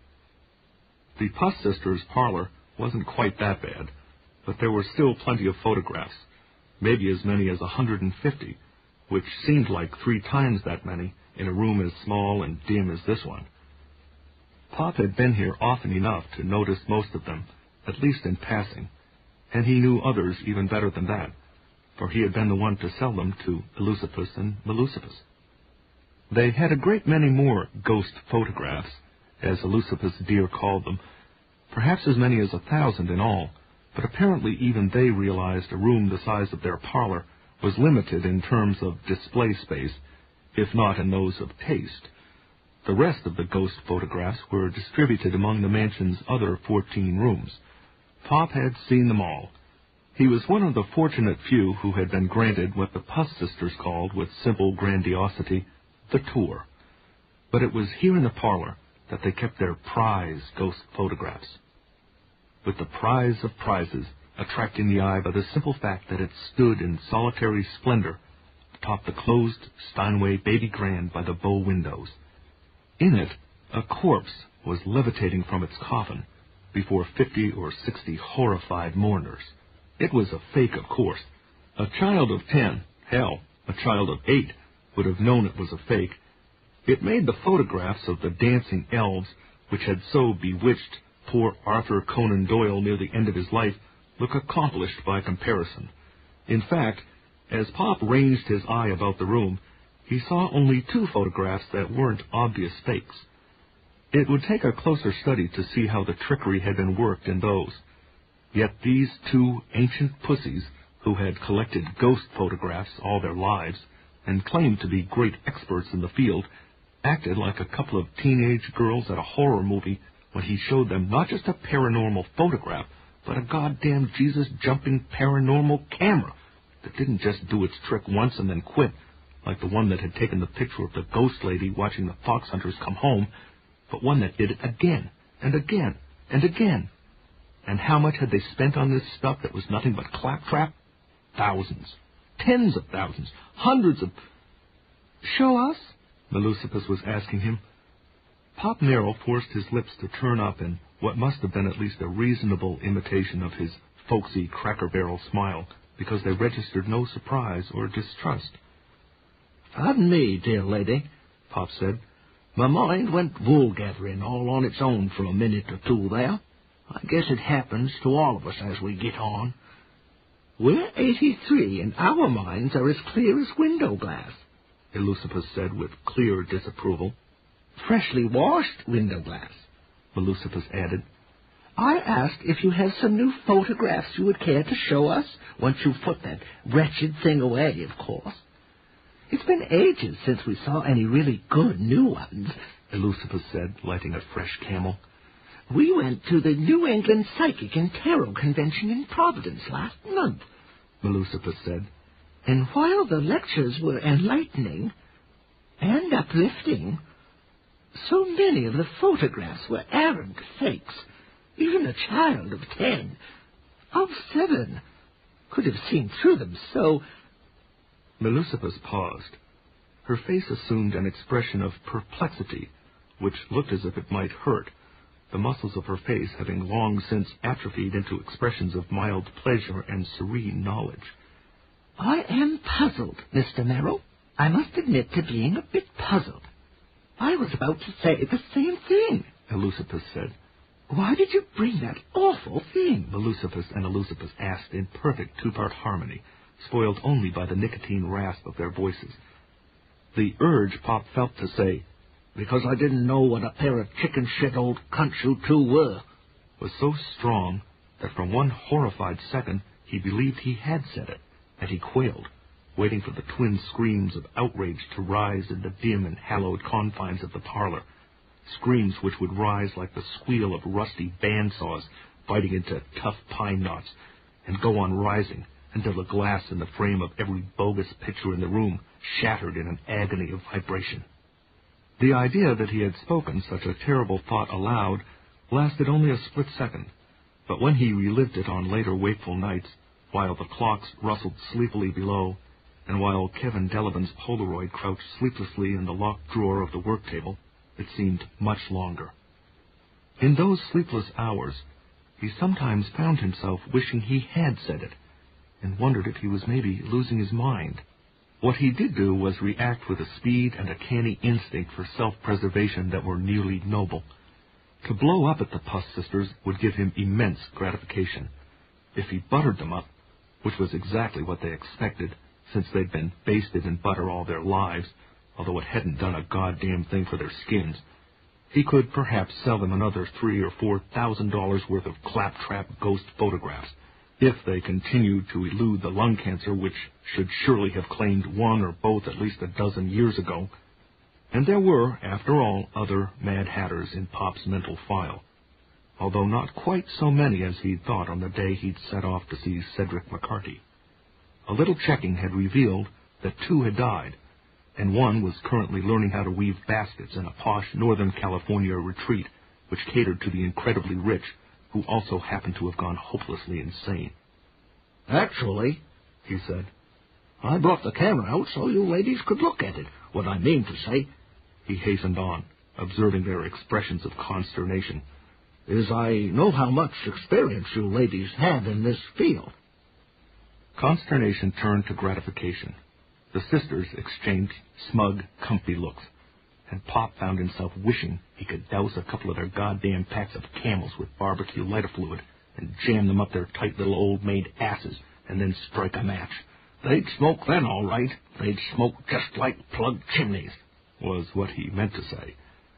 [SPEAKER 1] The Puss Sisters' parlor wasn't quite that bad, but there were still plenty of photographs, maybe as many as a hundred and fifty, which seemed like three times that many in a room as small and dim as this one. Pop had been here often enough to notice most of them, at least in passing, and he knew others even better than that, for he had been the one to sell them to Eleusippus and Melusapus. They had a great many more ghost photographs, as Eleusippus Deer called them, perhaps as many as a thousand in all, but apparently even they realized a room the size of their parlor was limited in terms of display space, if not in those of taste. The rest of the ghost photographs were distributed among the mansion's other fourteen rooms. Pop had seen them all. He was one of the fortunate few who had been granted what the Puss Sisters called, with simple grandiosity, the tour. But it was here in the parlor that they kept their prize ghost photographs. With the prize of prizes attracting the eye by the simple fact that it stood in solitary splendor atop the closed Steinway Baby Grand by the bow windows. In it, a corpse was levitating from its coffin before fifty or sixty horrified mourners. It was a fake, of course. A child of ten, hell, a child of eight, would have known it was a fake. It made the photographs of the dancing elves, which had so bewitched poor Arthur Conan Doyle near the end of his life, look accomplished by comparison. In fact, as Pop ranged his eye about the room, he saw only two photographs that weren't obvious fakes. It would take a closer study to see how the trickery had been worked in those. Yet these two ancient pussies, who had collected ghost photographs all their lives and claimed to be great experts in the field, acted like a couple of teenage girls at a horror movie when he showed them not just a paranormal photograph, but a goddamn Jesus-jumping paranormal camera that didn't just do its trick once and then quit, like the one that had taken the picture of the ghost lady watching the fox hunters come home, but one that did it again and again and again. And how much had they spent on this stuff that was nothing but claptrap? Thousands. Tens of thousands. Hundreds of... Show us? Melusapus was asking him. Pop Merrill forced his lips to turn up in what must have been at least a reasonable imitation of his folksy Cracker Barrel smile, because they registered no surprise or distrust.
[SPEAKER 2] Pardon me, dear lady, Pop said. My mind went wool-gathering all on its own for a minute or two there. I guess it happens to all of us as we get on. We're eighty-three, and our minds are as clear as window glass, Eleusippus said with clear disapproval. Freshly washed window glass, Melusapus added. I asked if you have some new photographs you would care to show us, once you've put that wretched thing away, of course. It's been ages since we saw any really good new ones, Eleusippus said, lighting a fresh Camel. We went to the New England Psychic and Tarot Convention in Providence last month, Melusapus said. And while the lectures were enlightening... And uplifting. So many of the photographs were arrant fakes. Even a child of ten, of seven, could have seen through them so...
[SPEAKER 1] Meleucippus paused. Her face assumed an expression of perplexity, which looked as if it might hurt, the muscles of her face having long since atrophied into expressions of mild pleasure and serene knowledge.
[SPEAKER 2] I am puzzled, Mister Merrill. I must admit to being a bit puzzled. I was about to say the same thing,
[SPEAKER 1] Eleusippus said.
[SPEAKER 2] Why did you bring that awful thing?
[SPEAKER 1] Meleucippus and Eleusippus asked in perfect two-part harmony, spoiled only by the nicotine rasp of their voices. The urge Pop felt to say,
[SPEAKER 2] because I didn't know what a pair of chicken-shit old cunts you two were,
[SPEAKER 1] was so strong that for one horrified second he believed he had said it, and he quailed, waiting for the twin screams of outrage to rise in the dim and hallowed confines of the parlor, screams which would rise like the squeal of rusty bandsaws biting into tough pine knots, and go on rising until the glass in the frame of every bogus picture in the room shattered in an agony of vibration. The idea that he had spoken such a terrible thought aloud lasted only a split second, but when he relived it on later wakeful nights, while the clocks rustled sleepily below, and while Kevin Delavan's Polaroid crouched sleeplessly in the locked drawer of the work table, it seemed much longer. In those sleepless hours, he sometimes found himself wishing he had said it, and wondered if he was maybe losing his mind. What he did do was react with a speed and a canny instinct for self-preservation that were nearly noble. To blow up at the Puss sisters would give him immense gratification. If he buttered them up, which was exactly what they expected, since they'd been basted in butter all their lives, although it hadn't done a goddamn thing for their skins, he could perhaps sell them another three or four thousand dollars worth of claptrap ghost photographs, if they continued to elude the lung cancer which should surely have claimed one or both at least a dozen years ago. And there were, after all, other Mad Hatters in Pop's mental file, although not quite so many as he'd thought on the day he'd set off to see Cedric McCarty. A little checking had revealed that two had died, and one was currently learning how to weave baskets in a posh Northern California retreat which catered to the incredibly rich, who also happened to have gone hopelessly insane.
[SPEAKER 2] Actually,
[SPEAKER 1] he said,
[SPEAKER 2] I brought the camera out so you ladies could look at it. What I mean to say,
[SPEAKER 1] he hastened on, observing their expressions of consternation,
[SPEAKER 2] is I know how much experience you ladies have in this field.
[SPEAKER 1] Consternation turned to gratification. The sisters exchanged smug, comfy looks, and Pop found himself wishing he could douse a couple of their goddamn packs of Camels with barbecue lighter fluid and jam them up their tight little old maid asses and then strike a match.
[SPEAKER 2] They'd smoke then, all right. They'd smoke just like plugged chimneys,
[SPEAKER 1] was what he meant to say.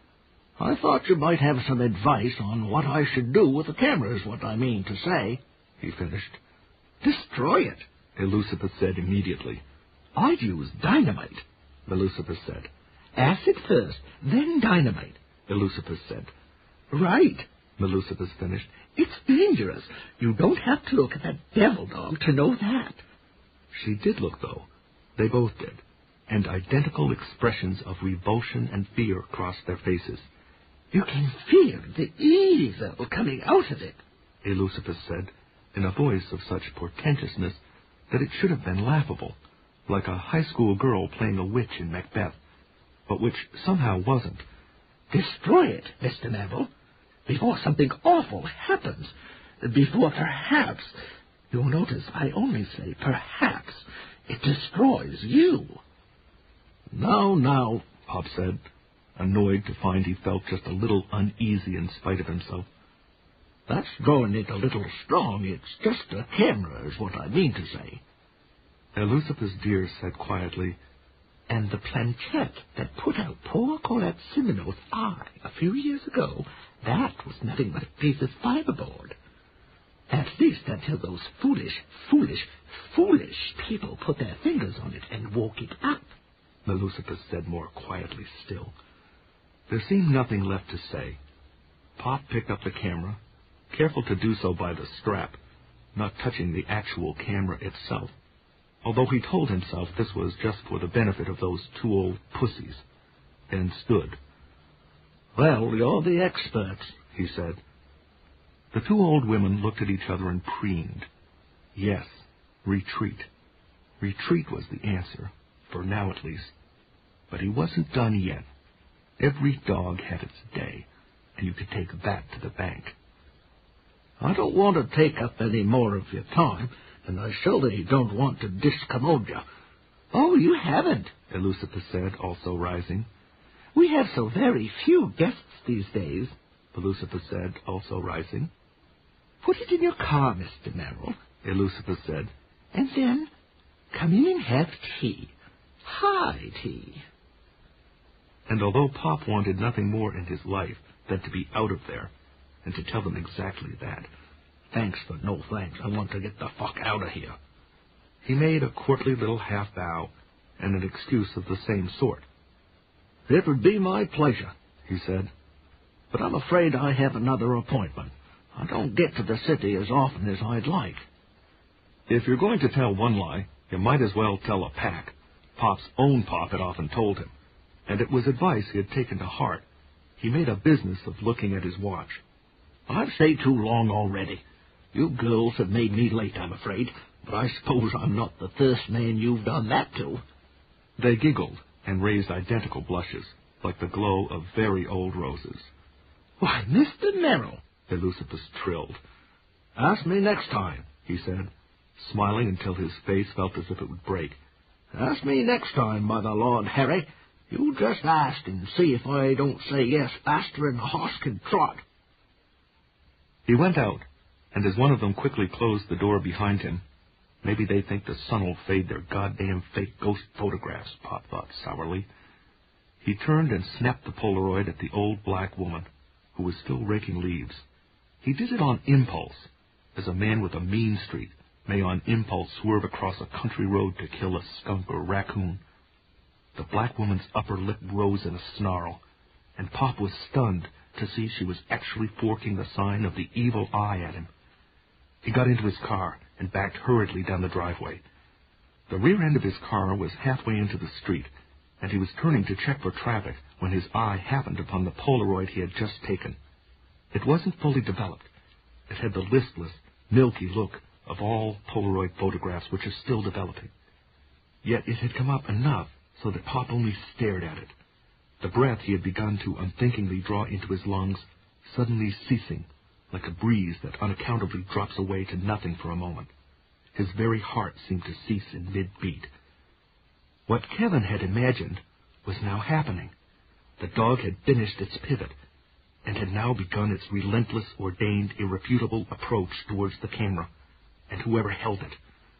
[SPEAKER 2] I thought you might have some advice on what I should do with the camera, is what I mean to say,
[SPEAKER 1] he finished.
[SPEAKER 2] Destroy it,
[SPEAKER 1] Eleusippus said immediately.
[SPEAKER 2] I'd use dynamite,
[SPEAKER 1] Meleucippus said.
[SPEAKER 2] Acid first, then dynamite,
[SPEAKER 1] Eleusippus said.
[SPEAKER 2] Right,
[SPEAKER 1] Meleucippus finished.
[SPEAKER 2] It's dangerous. You don't have to look at that devil dog to know that.
[SPEAKER 1] She did look, though. They both did, and identical expressions of revulsion and fear crossed their faces.
[SPEAKER 2] You can feel the evil coming out of it,
[SPEAKER 1] Eleusippus said, in a voice of such portentousness that it should have been laughable, like a high school girl playing a witch in Macbeth, but which somehow wasn't.
[SPEAKER 2] Destroy it, Mister Neville, before something awful happens, before perhaps, you'll notice I only say perhaps, it destroys you.
[SPEAKER 1] Now, now, Pop said, annoyed to find he felt just a little uneasy in spite of himself.
[SPEAKER 2] That's drawing it a little strong. It's just a camera, is what I mean to say.
[SPEAKER 1] Eleusippus dear said quietly,
[SPEAKER 2] and the planchette that put out poor Colette Semino's eye a few years ago, that was nothing but a piece of fiberboard. At least until those foolish, foolish, foolish people put their fingers on it and woke it up,
[SPEAKER 1] Meleucippus said more quietly still. There seemed nothing left to say. Pop picked up the camera, careful to do so by the strap, not touching the actual camera itself, although he told himself this was just for the benefit of those two old pussies, and stood.
[SPEAKER 2] "Well, you're the experts,"
[SPEAKER 1] he said. The two old women looked at each other and preened. Yes, retreat. Retreat was the answer, for now at least. But he wasn't done yet. Every dog had its day, and you could take that to the bank.
[SPEAKER 2] "I don't want to take up any more of your time, and I surely don't want to discommode you." "Oh, you haven't,"
[SPEAKER 1] Elizabeth said, also rising.
[SPEAKER 2] "We have so very few guests these days,"
[SPEAKER 1] Elizabeth said, also rising.
[SPEAKER 2] "Put it in your car, Mister Merrill,"
[SPEAKER 1] Elizabeth said.
[SPEAKER 2] "and then come in and have tea. High tea."
[SPEAKER 1] And although Pop wanted nothing more in his life than to be out of there, and to tell them exactly that,
[SPEAKER 2] "Thanks, but no thanks. I want to get the fuck out of here,"
[SPEAKER 1] he made a courtly little half-bow and an excuse of the same sort.
[SPEAKER 2] "It would be my pleasure,"
[SPEAKER 1] he said,
[SPEAKER 2] "but I'm afraid I have another appointment. I don't get to the city as often as I'd like."
[SPEAKER 1] If you're going to tell one lie, you might as well tell a pack. Pop's own Pop had often told him, and it was advice he had taken to heart. He made a business of looking at his watch.
[SPEAKER 2] "I've stayed too long already. You girls have made me late, I'm afraid, but I suppose I'm not the first man you've done that to."
[SPEAKER 1] They giggled and raised identical blushes, like the glow of very old roses.
[SPEAKER 2] "Why, Mister Merrill,"
[SPEAKER 1] Elizabeth trilled.
[SPEAKER 2] "Ask me next time,"
[SPEAKER 1] he said, smiling until his face felt as if it would break.
[SPEAKER 2] "Ask me next time, by the Lord Harry. You just ask and see if I don't say yes faster than a horse can trot."
[SPEAKER 1] He went out, and as one of them quickly closed the door behind him, maybe they think the sun'll fade their goddamn fake ghost photographs, Pop thought sourly. He turned and snapped the Polaroid at the old black woman, who was still raking leaves. He did it on impulse, as a man with a mean streak may on impulse swerve across a country road to kill a skunk or raccoon. The black woman's upper lip rose in a snarl, and Pop was stunned to see she was actually forking the sign of the evil eye at him. He got into his car and backed hurriedly down the driveway. The rear end of his car was halfway into the street, and he was turning to check for traffic when his eye happened upon the Polaroid he had just taken. It wasn't fully developed. It had the listless, milky look of all Polaroid photographs which are still developing. Yet it had come up enough so that Pop only stared at it, the breath he had begun to unthinkingly draw into his lungs suddenly ceasing, like a breeze that unaccountably drops away to nothing for a moment. His very heart seemed to cease in mid-beat. What Kevin had imagined was now happening. The dog had finished its pivot, and had now begun its relentless, ordained, irrefutable approach towards the camera, and whoever held it.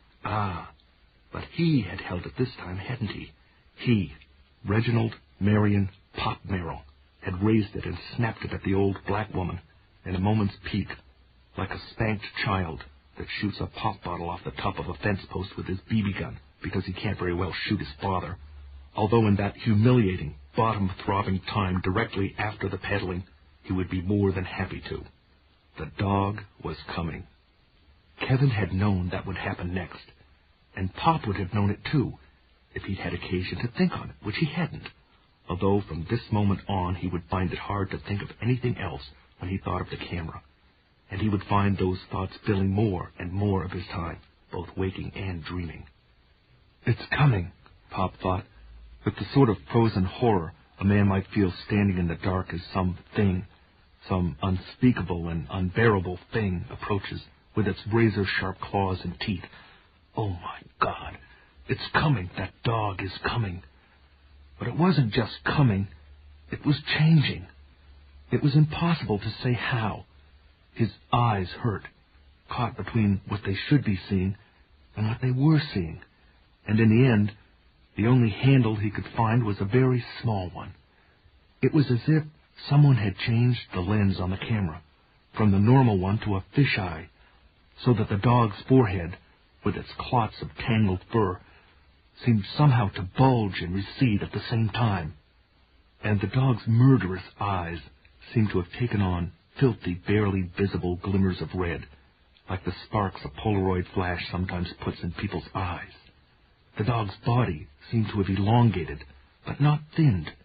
[SPEAKER 1] Ah, but he had held it this time, hadn't he? He, Reginald Marion Pop Merrill, had raised it and snapped it at the old black woman in a moment's pique, like a spanked child that shoots a pop bottle off the top of a fence post with his B B gun because he can't very well shoot his father, although in that humiliating, bottom-throbbing time directly after the peddling, he would be more than happy to. The dog was coming. Kevin had known that would happen next, and Pop would have known it too, if he'd had occasion to think on it, which he hadn't, although from this moment on he would find it hard to think of anything else when he thought of the camera, and he would find those thoughts filling more and more of his time, both waking and dreaming. It's coming, Pop thought, with the sort of frozen horror a man might feel standing in the dark as some thing, some unspeakable and unbearable thing approaches with its razor-sharp claws and teeth. Oh, my God! It's coming! That dog is coming! But it wasn't just coming. It was changing. It was impossible to say how. His eyes hurt, caught between what they should be seeing and what they were seeing, and in the end, the only handle he could find was a very small one. It was as if someone had changed the lens on the camera from the normal one to a fisheye, so that the dog's forehead, with its clots of tangled fur, seemed somehow to bulge and recede at the same time, and the dog's murderous eyes seemed to have taken on filthy, barely visible glimmers of red, like the sparks a Polaroid flash sometimes puts in people's eyes. The dog's body seemed to have elongated, but not thinned.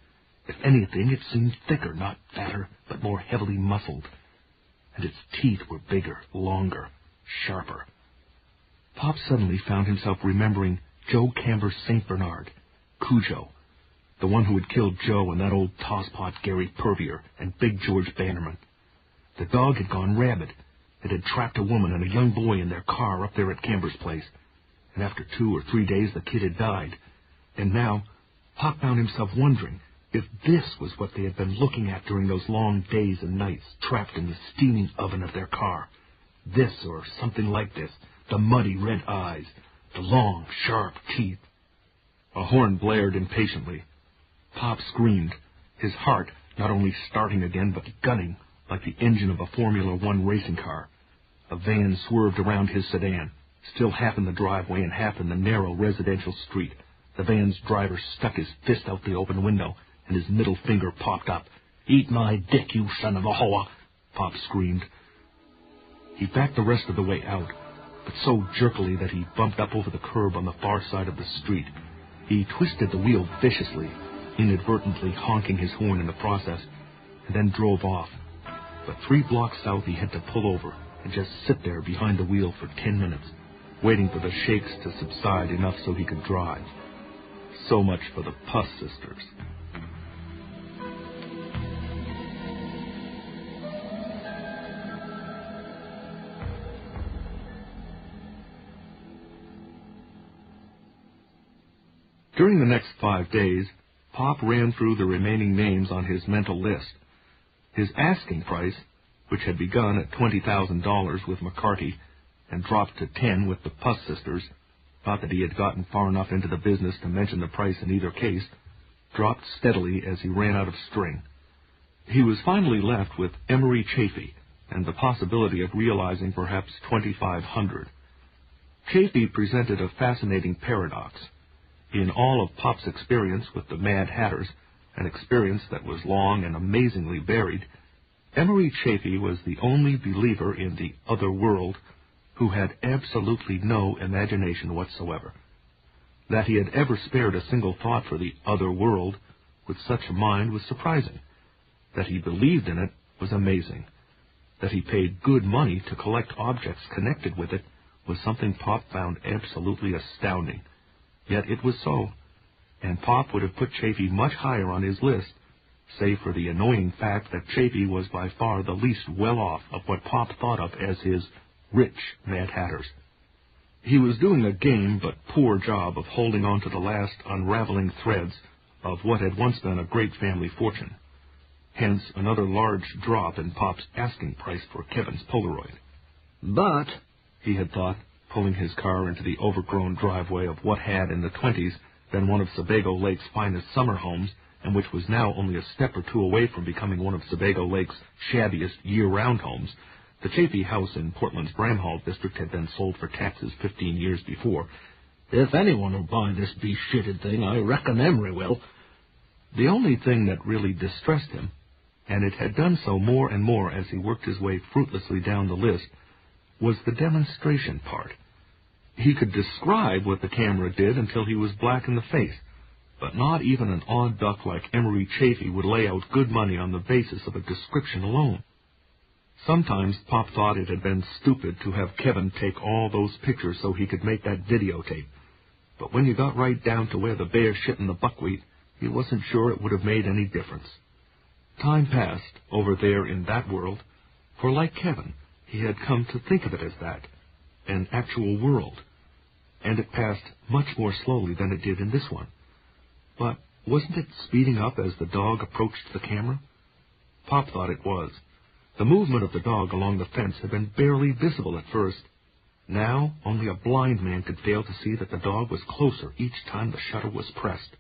[SPEAKER 3] If anything, it seemed thicker, not fatter, but more heavily muscled. And its teeth were bigger, longer, sharper. Pop suddenly found himself remembering Joe Camber's Saint Bernard, Cujo, the one who had killed Joe and that old tosspot Gary Purvier and Big George Bannerman. The dog had gone rabid. It had trapped a woman and a young boy in their car up there at Camber's place. And after two or three days, the kid had died. And now, Pop found himself wondering if this was what they had been looking at during those long days and nights trapped in the steaming oven of their car. This or something like this, the muddy red eyes, the long, sharp teeth. A horn blared impatiently. Pop screamed, his heart not only starting again but gunning like the engine of a Formula One racing car. A van swerved around his sedan, still half in the driveway and half in the narrow residential street. The van's driver stuck his fist out the open window, and his middle finger popped up. "Eat my dick, you son of a hoa!" Pop screamed. He backed the rest of the way out, but so jerkily that he bumped up over the curb on the far side of the street. He twisted the wheel viciously, inadvertently honking his horn in the process, and then drove off. But three blocks south he had to pull over and just sit there behind the wheel for ten minutes, waiting for the shakes to subside enough so he could drive. So much for the Puss Sisters. During the next five days, Pop ran through the remaining names on his mental list. His asking price, which had begun at twenty thousand dollars with McCarty and dropped to ten with the Puss Sisters, not that he had gotten far enough into the business to mention the price in either case, dropped steadily as he ran out of string. He was finally left with Emery Chafee and the possibility of realizing perhaps twenty-five hundred dollars. Chafee presented a fascinating paradox. In all of Pop's experience with the Mad Hatters, an experience that was long and amazingly varied, Emery Chafee was the only believer in the other world who had absolutely no imagination whatsoever. That he had ever spared a single thought for the other world with such a mind was surprising. That he believed in it was amazing. That he paid good money to collect objects connected with it was something Pop found absolutely astounding. Yet it was so, and Pop would have put Chafee much higher on his list, save for the annoying fact that Chafee was by far the least well off of what Pop thought of as his rich Mad Hatters. He was doing a game but poor job of holding on to the last unraveling threads of what had once been a great family fortune. Hence another large drop in Pop's asking price for Kevin's Polaroid. But, he had thought, pulling his car into the overgrown driveway of what had in the twenties been one of Sebago Lake's finest summer homes, and which was now only a step or two away from becoming one of Sebago Lake's shabbiest year-round homes. The Chafee house in Portland's Bramhall district had been sold for taxes fifteen years before. "If anyone will buy this be-shitted thing, I reckon Emery will." The only thing that really distressed him, and it had done so more and more as he worked his way fruitlessly down the list, was the demonstration part. He could describe what the camera did until he was black in the face, but not even an odd duck like Emery Chafee would lay out good money on the basis of a description alone. Sometimes Pop thought it had been stupid to have Kevin take all those pictures so he could make that videotape, but when you got right down to where the bear shit in the buckwheat, he wasn't sure it would have made any difference. Time passed over there in that world, for like Kevin, he had come to think of it as that, an actual world, and it passed much more slowly than it did in this one. But wasn't it speeding up as the dog approached the camera? Pop thought it was. The movement of the dog along the fence had been barely visible at first. Now only a blind man could fail to see that the dog was closer each time the shutter was pressed.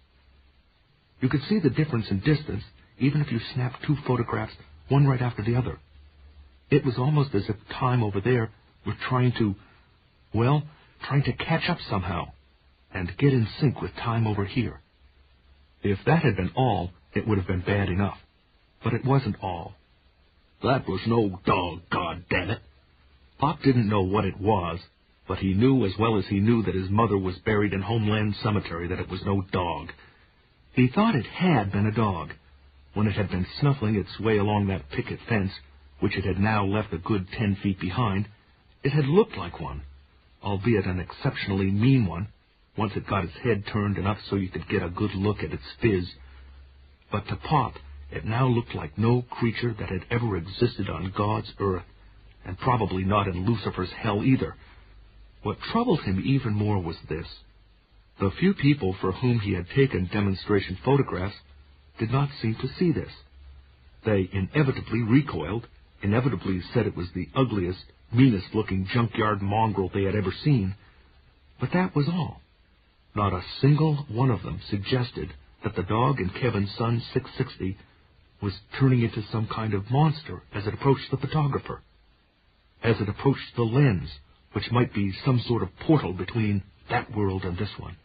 [SPEAKER 3] You could see the difference in distance even if you snapped two photographs, one right after the other. It was almost as if time over there were trying to, well, trying to catch up somehow and get in sync with time over here. If that had been all, it would have been bad enough. But it wasn't all. That was no dog, goddammit. Pop didn't know what it was, but he knew as well as he knew that his mother was buried in Homeland Cemetery that it was no dog. He thought it had been a dog,
[SPEAKER 1] when it had been snuffling its way along that picket fence, which it had now left a good ten feet behind, it had looked like one, albeit an exceptionally mean one, once it got its head turned enough so you could get a good look at its phiz. But to Pop, it now looked like no creature that had ever existed on God's earth, and probably not in Lucifer's hell either. What troubled him even more was this. The few people for whom he had taken demonstration photographs did not seem to see this. They inevitably recoiled, inevitably said it was the ugliest, meanest-looking junkyard mongrel they had ever seen. But that was all. Not a single one of them suggested that the dog in Kevin's Sun six sixty was turning into some kind of monster as it approached the photographer, as it approached the lens, which might be some sort of portal between that world and this one.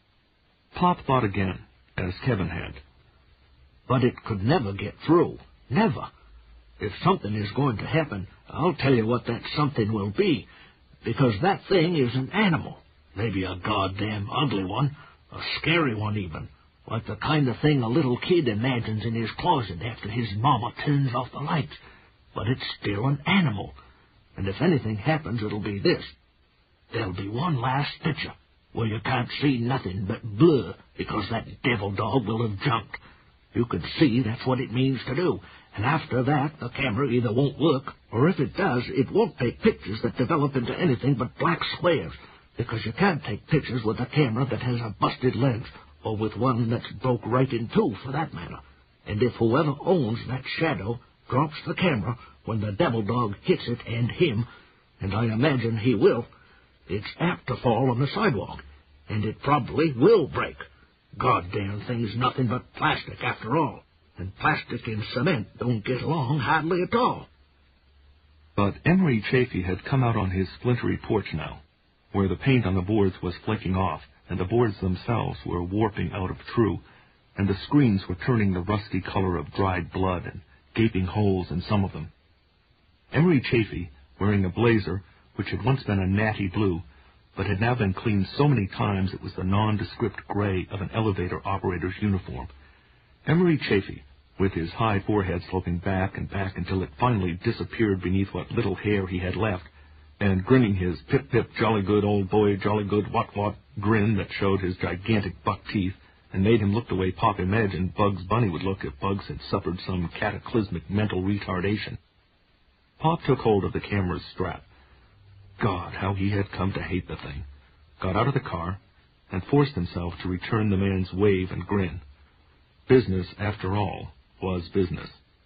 [SPEAKER 1] Pop thought again, as Kevin had.
[SPEAKER 2] But it could never get through. Never. If something is going to happen, I'll tell you what that something will be, because that thing is an animal. Maybe a goddamn ugly one, a scary one even, like the kind of thing a little kid imagines in his closet after his mama turns off the lights. But it's still an animal, and if anything happens, it'll be this. There'll be one last picture, where you can't see nothing but blur, because that devil dog will have jumped. You can see that's what it means to do, and after that the camera either won't work, or if it does, it won't take pictures that develop into anything but black squares, because you can't take pictures with a camera that has a busted lens, or with one that's broke right in two, for that matter. And if whoever owns that shadow drops the camera when the devil dog hits it and him, and I imagine he will, it's apt to fall on the sidewalk, and it probably will break. Goddamn thing's nothing but plastic after all, and plastic and cement don't get along hardly at all.
[SPEAKER 1] But Emery Chafee had come out on his splintery porch now, where the paint on the boards was flaking off, and the boards themselves were warping out of true, and the screens were turning the rusty color of dried blood and gaping holes in some of them. Emery Chafee, wearing a blazer which had once been a natty blue, but had now been cleaned so many times it was the nondescript gray of an elevator operator's uniform. Emery Chafee, with his high forehead sloping back and back until it finally disappeared beneath what little hair he had left, and grinning his pip-pip jolly good old boy jolly good what-what grin that showed his gigantic buck teeth and made him look the way Pop imagined Bugs Bunny would look if Bugs had suffered some cataclysmic mental retardation. Pop took hold of the camera's strap. God, how he had come to hate the thing, got out of the car, and forced himself to return the man's wave and grin. Business, after all, was business.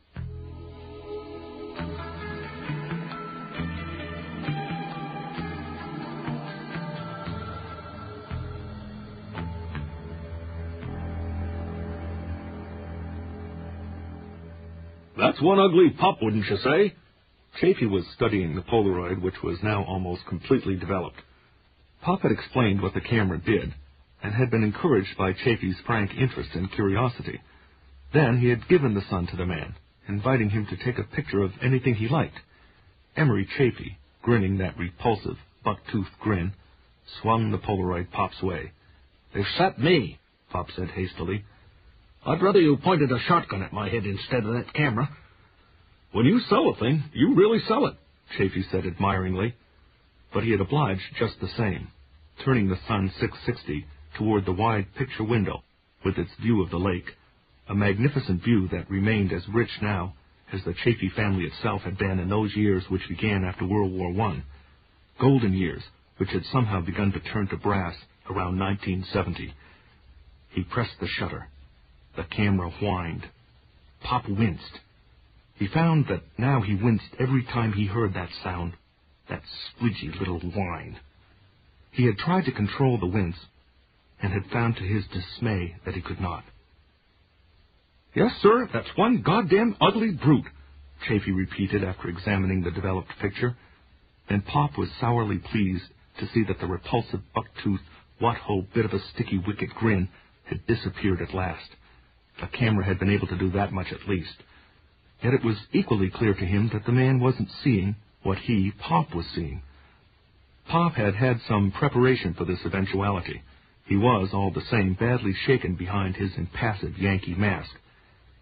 [SPEAKER 3] That's one ugly pup, wouldn't you say?
[SPEAKER 1] Chafee was studying the Polaroid, which was now almost completely developed. Pop had explained what the camera did, and had been encouraged by Chafee's frank interest and curiosity. Then he had given the Sun to the man, inviting him to take a picture of anything he liked. Emery Chafee, grinning that repulsive, buck-toothed grin, swung the Polaroid Pop's way.
[SPEAKER 2] "Except me," Pop said hastily. "I'd rather you pointed a shotgun at my head instead of that camera."
[SPEAKER 3] "When you sell a thing, you really sell it,"
[SPEAKER 1] Chafee said admiringly. But he had obliged just the same, turning the Sun six sixty toward the wide picture window with its view of the lake, a magnificent view that remained as rich now as the Chafee family itself had been in those years which began after World War One, golden years which had somehow begun to turn to brass around nineteen seventy. He pressed the shutter. The camera whined. Pop winced. He found that now he winced every time he heard that sound, that squidgy little whine. He had tried to control the wince, and had found to his dismay that he could not.
[SPEAKER 3] "Yes, sir, that's one goddamn ugly brute,"
[SPEAKER 1] Chafee repeated after examining the developed picture, and Pop was sourly pleased to see that the repulsive buck-toothed, what-ho bit of a sticky wicked grin had disappeared at last. The camera had been able to do that much at least. Yet it was equally clear to him that the man wasn't seeing what he, Pop, was seeing. Pop had had some preparation for this eventuality. He was, all the same, badly shaken behind his impassive Yankee mask.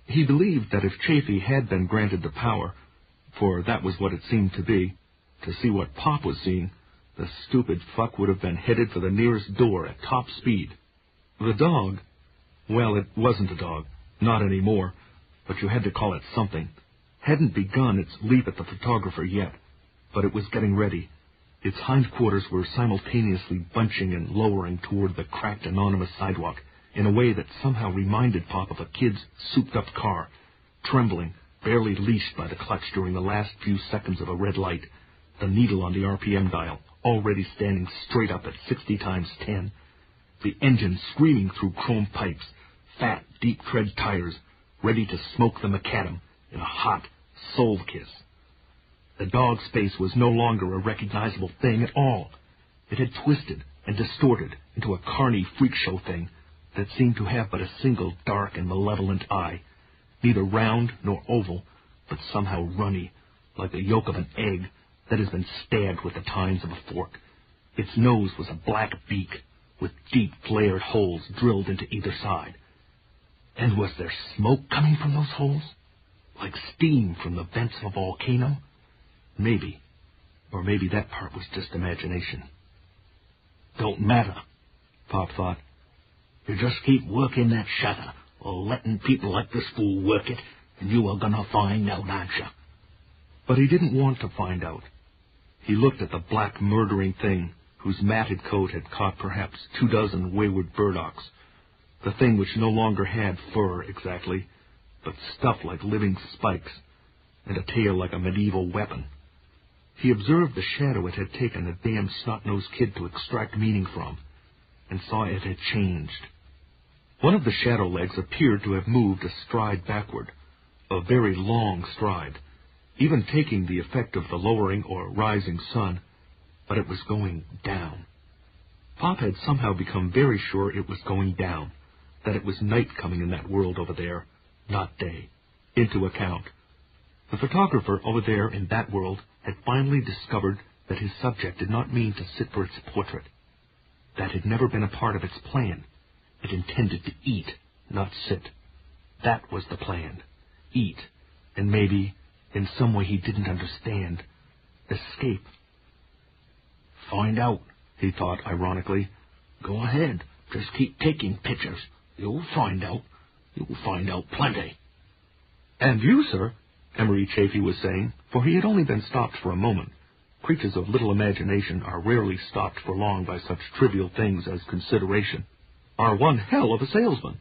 [SPEAKER 1] He believed that if Chafee had been granted the power, for that was what it seemed to be, to see what Pop was seeing, the stupid fuck would have been headed for the nearest door at top speed. The dog, well, it wasn't a dog, not anymore, but you had to call it something, hadn't begun its leap at the photographer yet, but it was getting ready. Its hindquarters were simultaneously bunching and lowering toward the cracked anonymous sidewalk in a way that somehow reminded Pop of a kid's souped-up car, trembling, barely leashed by the clutch during the last few seconds of a red light, the needle on the R P M dial already standing straight up at sixty times ten, the engine screaming through chrome pipes, fat, deep-tread tires, ready to smoke the macadam in a hot soul kiss. The dog's face was no longer a recognizable thing at all. It had twisted and distorted into a carny freak show thing that seemed to have but a single dark and malevolent eye, neither round nor oval, but somehow runny, like the yolk of an egg that has been stabbed with the tines of a fork. Its nose was a black beak, with deep flared holes drilled into either side. And was there smoke coming from those holes? Like steam from the vents of a volcano? Maybe. Or maybe that part was just imagination.
[SPEAKER 2] Don't matter,
[SPEAKER 1] Pop thought.
[SPEAKER 2] You just keep working that shutter, or letting people like this fool work it, and you are gonna find out, aren't you?
[SPEAKER 1] But he didn't want to find out. He looked at the black murdering thing, whose matted coat had caught perhaps two dozen wayward burdocks, the thing which no longer had fur exactly, but stuff like living spikes, and a tail like a medieval weapon. He observed the shadow it had taken a damn snot-nosed kid to extract meaning from, and saw it had changed. One of the shadow legs appeared to have moved a stride backward, a very long stride, even taking the effect of the lowering or rising sun, but it was going down. Pop had somehow become very sure it was going down, that it was night coming in that world over there, not day, into account. The photographer over there in that world had finally discovered that his subject did not mean to sit for its portrait. That had never been a part of its plan. It intended to eat, not sit. That was the plan. Eat, and maybe, in some way he didn't understand, escape.
[SPEAKER 2] Find out,
[SPEAKER 1] he thought ironically.
[SPEAKER 2] Go ahead, just keep taking pictures. You'll find out. You'll find out plenty.
[SPEAKER 1] And you, sir, Emery Chafee was saying, for he had only been stopped for a moment. Creatures of little imagination are rarely stopped for long by such trivial things as consideration, are one hell of a salesman.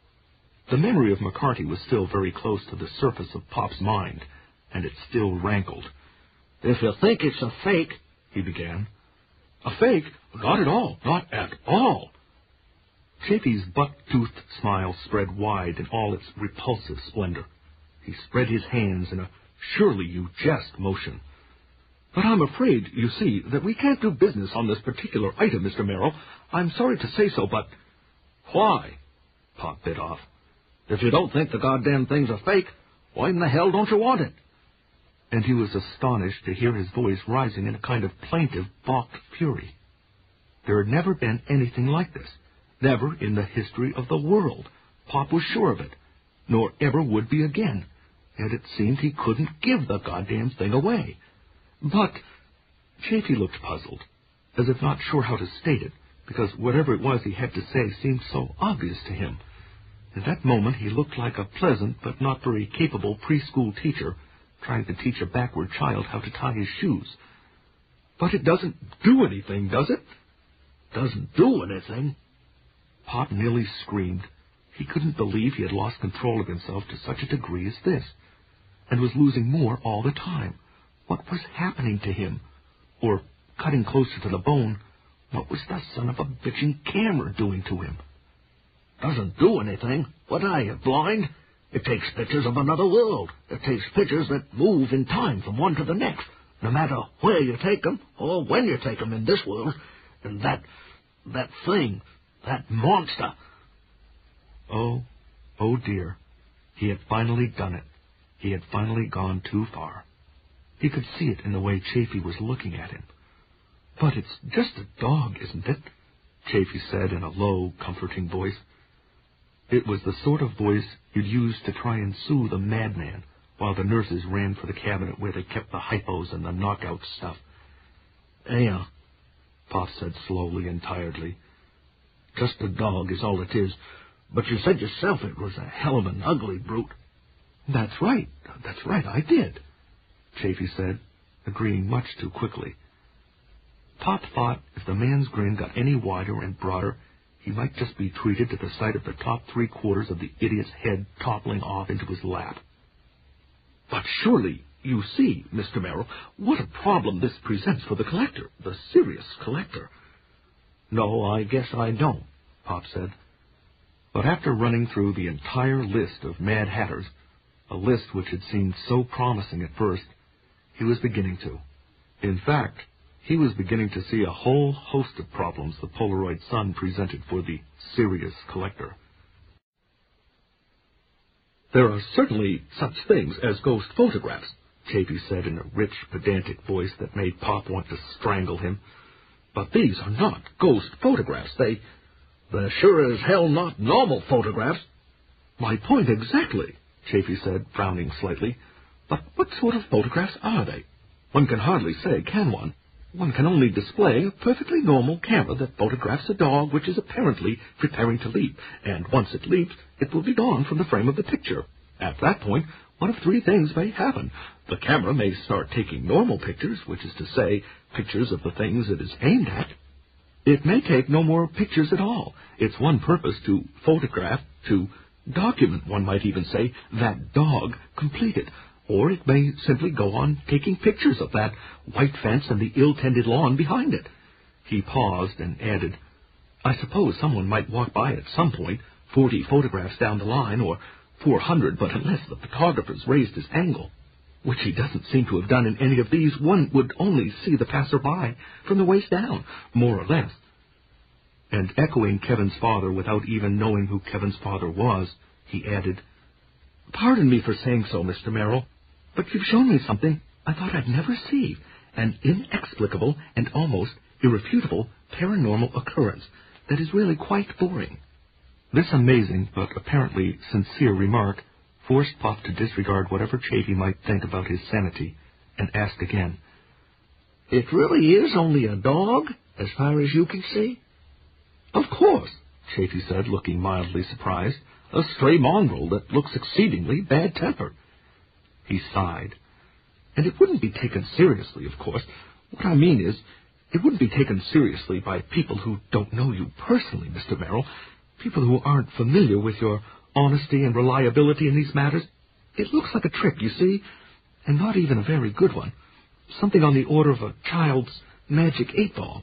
[SPEAKER 1] The memory of McCarty was still very close to the surface of Pop's mind, and it still rankled.
[SPEAKER 2] If you think it's a fake,
[SPEAKER 1] he began. A fake? Not at all. Not at all. Chafee's buck-toothed smile spread wide in all its repulsive splendor. He spread his hands in a surely you jest motion. But I'm afraid, you see, that we can't do business on this particular item, Mister Merrill. I'm sorry to say so, but...
[SPEAKER 2] Why?
[SPEAKER 1] Pop bit off.
[SPEAKER 2] If you don't think the goddamn thing's a fake, why in the hell don't you want it?
[SPEAKER 1] And he was astonished to hear his voice rising in a kind of plaintive, balked fury. There had never been anything like this. Never in the history of the world. Pop was sure of it. Nor ever would be again. Yet it seemed he couldn't give the goddamn thing away. But Chafee looked puzzled, as if not sure how to state it, because whatever it was he had to say seemed so obvious to him. In that moment he looked like a pleasant but not very capable preschool teacher trying to teach a backward child how to tie his shoes. But it doesn't do anything, does it?
[SPEAKER 2] Doesn't do anything?
[SPEAKER 1] Pop nearly screamed. He couldn't believe he had lost control of himself to such a degree as this, and was losing more all the time. What was happening to him? Or, cutting closer to the bone, what was the son of a bitchin' camera doing to him?
[SPEAKER 2] Doesn't do anything? What are you, blind? It takes pictures of another world. It takes pictures that move in time from one to the next, no matter where you take them or when you take them in this world. And that, that thing, that monster...
[SPEAKER 1] Oh, oh dear. He had finally done it. He had finally gone too far. He could see it in the way Chafee was looking at him. But it's just a dog, isn't it? Chafee said in a low, comforting voice. It was the sort of voice you'd use to try and soothe a madman, while the nurses ran for the cabinet where they kept the hypos and the knockout stuff.
[SPEAKER 2] Yeah,
[SPEAKER 3] Pop said slowly and tiredly. Just a dog is all it is. But you said yourself it was a hell of an ugly brute.
[SPEAKER 1] That's right. That's right, I did, Chafee said, agreeing much too quickly. Pop thought if the man's grin got any wider and broader, he might just be treated to the sight of the top three quarters of the idiot's head toppling off into his lap.
[SPEAKER 3] But surely, you see, Mister Merrill, what a problem this presents for the collector, the serious collector.
[SPEAKER 1] No, I guess I don't, Pop said. But after running through the entire list of Mad Hatters, a list which had seemed so promising at first, he was beginning to. In fact, he was beginning to see a whole host of problems the Polaroid Sun presented for the serious collector.
[SPEAKER 3] There are certainly such things as ghost photographs, Chafee said in a rich, pedantic voice that made Pop want to strangle him. But these are not ghost photographs. They, they're sure as hell not normal photographs.
[SPEAKER 1] My point exactly, Chafee said, frowning slightly. But what sort of photographs are they? One can hardly say, can one? One can only display a perfectly normal camera that photographs a dog which is apparently preparing to leap, and once it leaps, it will be gone from the frame of the picture. At that point, one of three things may happen. The camera may start taking normal pictures, which is to say, pictures of the things it is aimed at. It may take no more pictures at all. Its one purpose to photograph, to document, one might even say, that dog completed. Or it may simply go on taking pictures of that white fence and the ill-tended lawn behind it. He paused and added, I suppose someone might walk by at some point, forty photographs down the line, or four hundred, but unless the photographer's raised his angle, which he doesn't seem to have done in any of these, one would only see the passer-by from the waist down, more or less. And echoing Kevin's father without even knowing who Kevin's father was, he added, Pardon me for saying so, Mister Merrill, but you've shown me something I thought I'd never see, an inexplicable and almost irrefutable paranormal occurrence that is really quite boring. This amazing, but apparently sincere remark forced Pop to disregard whatever Chafee might think about his sanity, and asked again,
[SPEAKER 2] It really is only a dog, as far as you can see?
[SPEAKER 1] Of course, Chafee said, looking mildly surprised. A stray mongrel that looks exceedingly bad-tempered. He sighed. And it wouldn't be taken seriously, of course. What I mean is, it wouldn't be taken seriously by people who don't know you personally, Mister Merrill, people who aren't familiar with your honesty and reliability in these matters. It looks like a trick, you see, and not even a very good one. Something on the order of a child's magic eight-ball.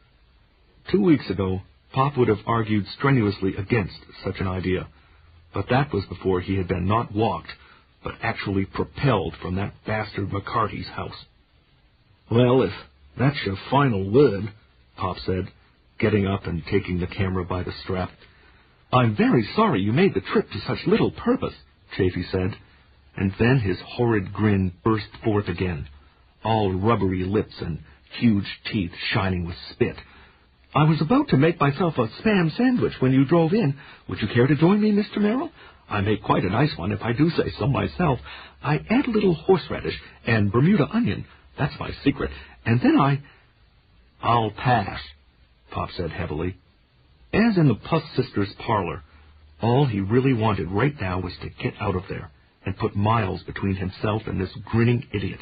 [SPEAKER 1] Two weeks ago, Pop would have argued strenuously against such an idea, but that was before he had been not walked, but actually propelled from that bastard McCarty's house.
[SPEAKER 3] Well, if that's your final word,
[SPEAKER 1] Pop said, getting up and taking the camera by the strap. I'm very sorry you made the trip to such little purpose, Chafee said, and then his horrid grin burst forth again, all rubbery lips and huge teeth shining with spit. I was about to make myself a spam sandwich when you drove in. Would you care to join me, Mister Merrill? I make quite a nice one, if I do say so myself. I add a little horseradish and Bermuda onion. That's my secret. And then I... I'll pass, Pop said heavily. As in the Puss Sisters' parlor, all he really wanted right now was to get out of there and put miles between himself and this grinning idiot.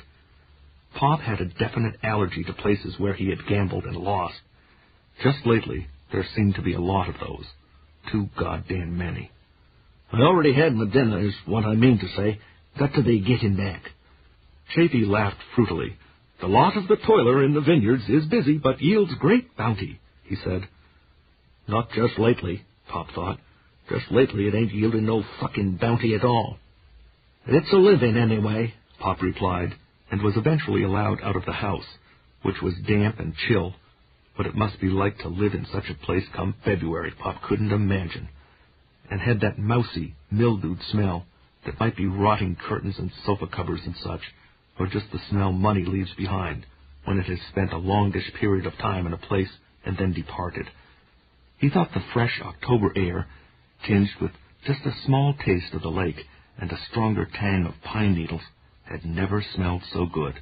[SPEAKER 1] Pop had a definite allergy to places where he had gambled and lost. Just lately, there seemed to be a lot of those. Too goddamn many.
[SPEAKER 2] I already had my dinner, is what I mean to say. Got to be getting back.
[SPEAKER 1] Chafee laughed fruitily. The lot of the toiler in the vineyards is busy, but yields great bounty, he said.
[SPEAKER 2] Not just lately, Pop thought. Just lately it ain't yielding no fucking bounty at all. It's a living, anyway, Pop replied,
[SPEAKER 1] and was eventually allowed out of the house, which was damp and chill. What it must be like to live in such a place come February, Pop couldn't imagine, and had that mousy, mildewed smell that might be rotting curtains and sofa covers and such, or just the smell money leaves behind when it has spent a longish period of time in a place and then departed. He thought the fresh October air, tinged with Just a small taste of the lake and a stronger tang of pine needles had never smelled so good.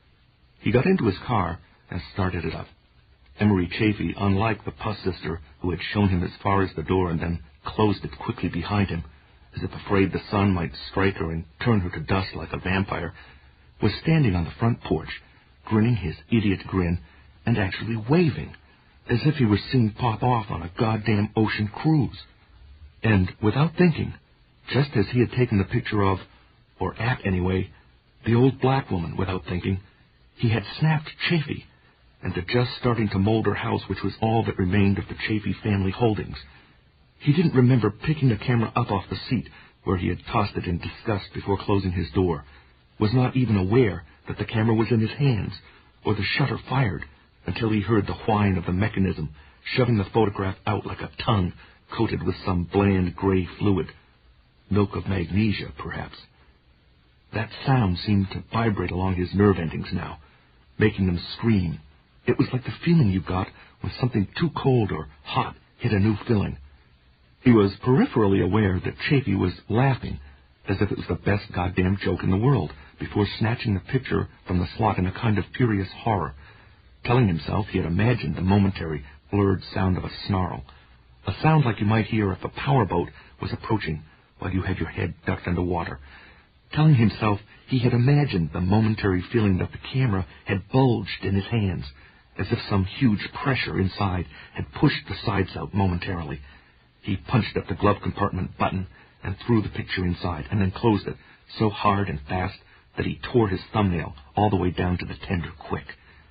[SPEAKER 1] He got into his car and started it up. Emery Chafee, unlike the Puss sister who had shown him as far as the door and then closed it quickly behind him, as if afraid the sun might strike her and turn her to dust like a vampire, was standing on the front porch, grinning his idiot grin and actually waving, as if he was seen pop off on a goddamn ocean cruise. And without thinking, just as he had taken the picture of, or at anyway, the old black woman without thinking, he had snapped Chafee, and the just starting to molder house which was all that remained of the Chafee family holdings. He didn't remember picking the camera up off the seat where he had tossed it in disgust before closing his door, was not even aware that the camera was in his hands, or the shutter fired, until he heard the whine of the mechanism, shoving the photograph out like a tongue coated with some bland gray fluid. Milk of magnesia, perhaps. That sound seemed to vibrate along his nerve endings now, making them scream. It was like the feeling you got when something too cold or hot hit a new filling. He was peripherally aware that Chafee was laughing, as if it was the best goddamn joke in the world, before snatching the picture from the slot in a kind of furious horror, telling himself he had imagined the momentary, blurred sound of a snarl, a sound like you might hear if a powerboat was approaching while you had your head ducked under water, telling himself he had imagined the momentary feeling that the camera had bulged in his hands, as if some huge pressure inside had pushed the sides out momentarily. He punched up the glove compartment button and threw the picture inside, and then closed it so hard and fast that he tore his thumbnail all the way down to the tender quick.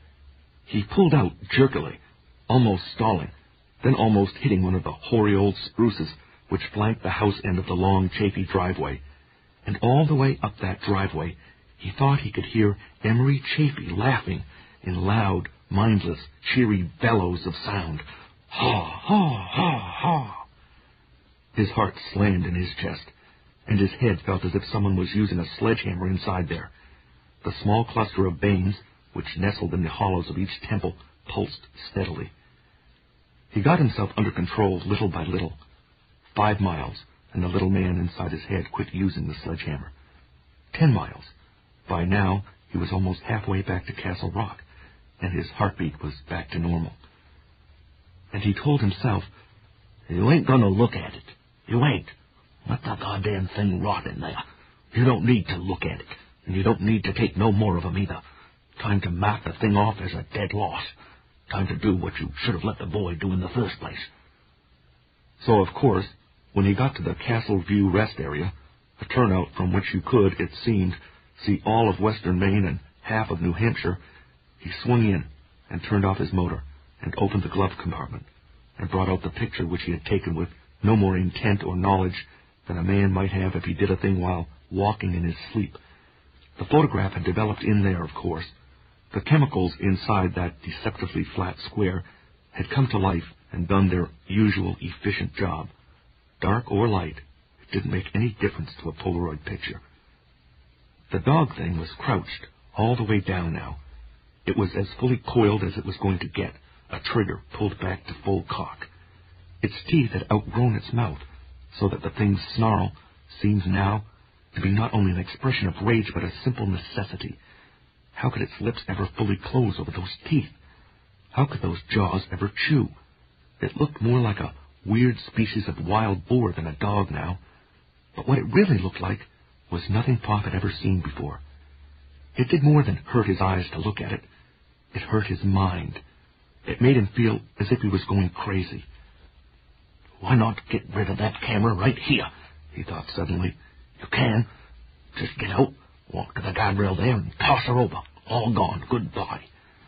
[SPEAKER 1] He pulled out jerkily, almost stalling, then almost hitting one of the hoary old spruces which flanked the house end of the long Chafee driveway. And all the way up that driveway, he thought he could hear Emery Chafee laughing in loud, mindless, cheery bellows of sound. Ha, ha, ha, ha. His heart slammed in his chest, and his head felt as if someone was using a sledgehammer inside there. The small cluster of veins, which nestled in the hollows of each temple, pulsed steadily. He got himself under control little by little. Five miles, and the little man inside his head quit using the sledgehammer. Ten miles. By now, he was almost halfway back to Castle Rock, and his heartbeat was back to normal. And he told himself, "You ain't gonna look at it. You ain't. Let the goddamn thing rot in there. You don't need to look at it, and you don't need to take no more of 'em either. Time to mark the thing off as a dead loss. Time to do what you should have let the boy do in the first place." So, of course, when he got to the Castle View rest area, a turnout from which you could, it seemed, see all of western Maine and half of New Hampshire, he swung in and turned off his motor and opened the glove compartment and brought out the picture which he had taken with no more intent or knowledge than a man might have if he did a thing while walking in his sleep. The photograph had developed in there, of course. The chemicals inside that deceptively flat square had come to life and done their usual efficient job. Dark or light, it didn't make any difference to a Polaroid picture. The dog thing was crouched all the way down now. It was as fully coiled as it was going to get, a trigger pulled back to full cock. Its teeth had outgrown its mouth, so that the thing's snarl seemed now to be not only an expression of rage, but a simple necessity. How could its lips ever fully close over those teeth? How could those jaws ever chew? It looked more like a weird species of wild boar than a dog now, but what it really looked like was nothing Pop had ever seen before. It did more than hurt his eyes to look at it. It hurt his mind. It made him feel as if he was going crazy. "Why not get rid of that camera right here?" he thought suddenly. "You can. Just get out, walk to the guardrail there, and toss her over. All gone. Goodbye."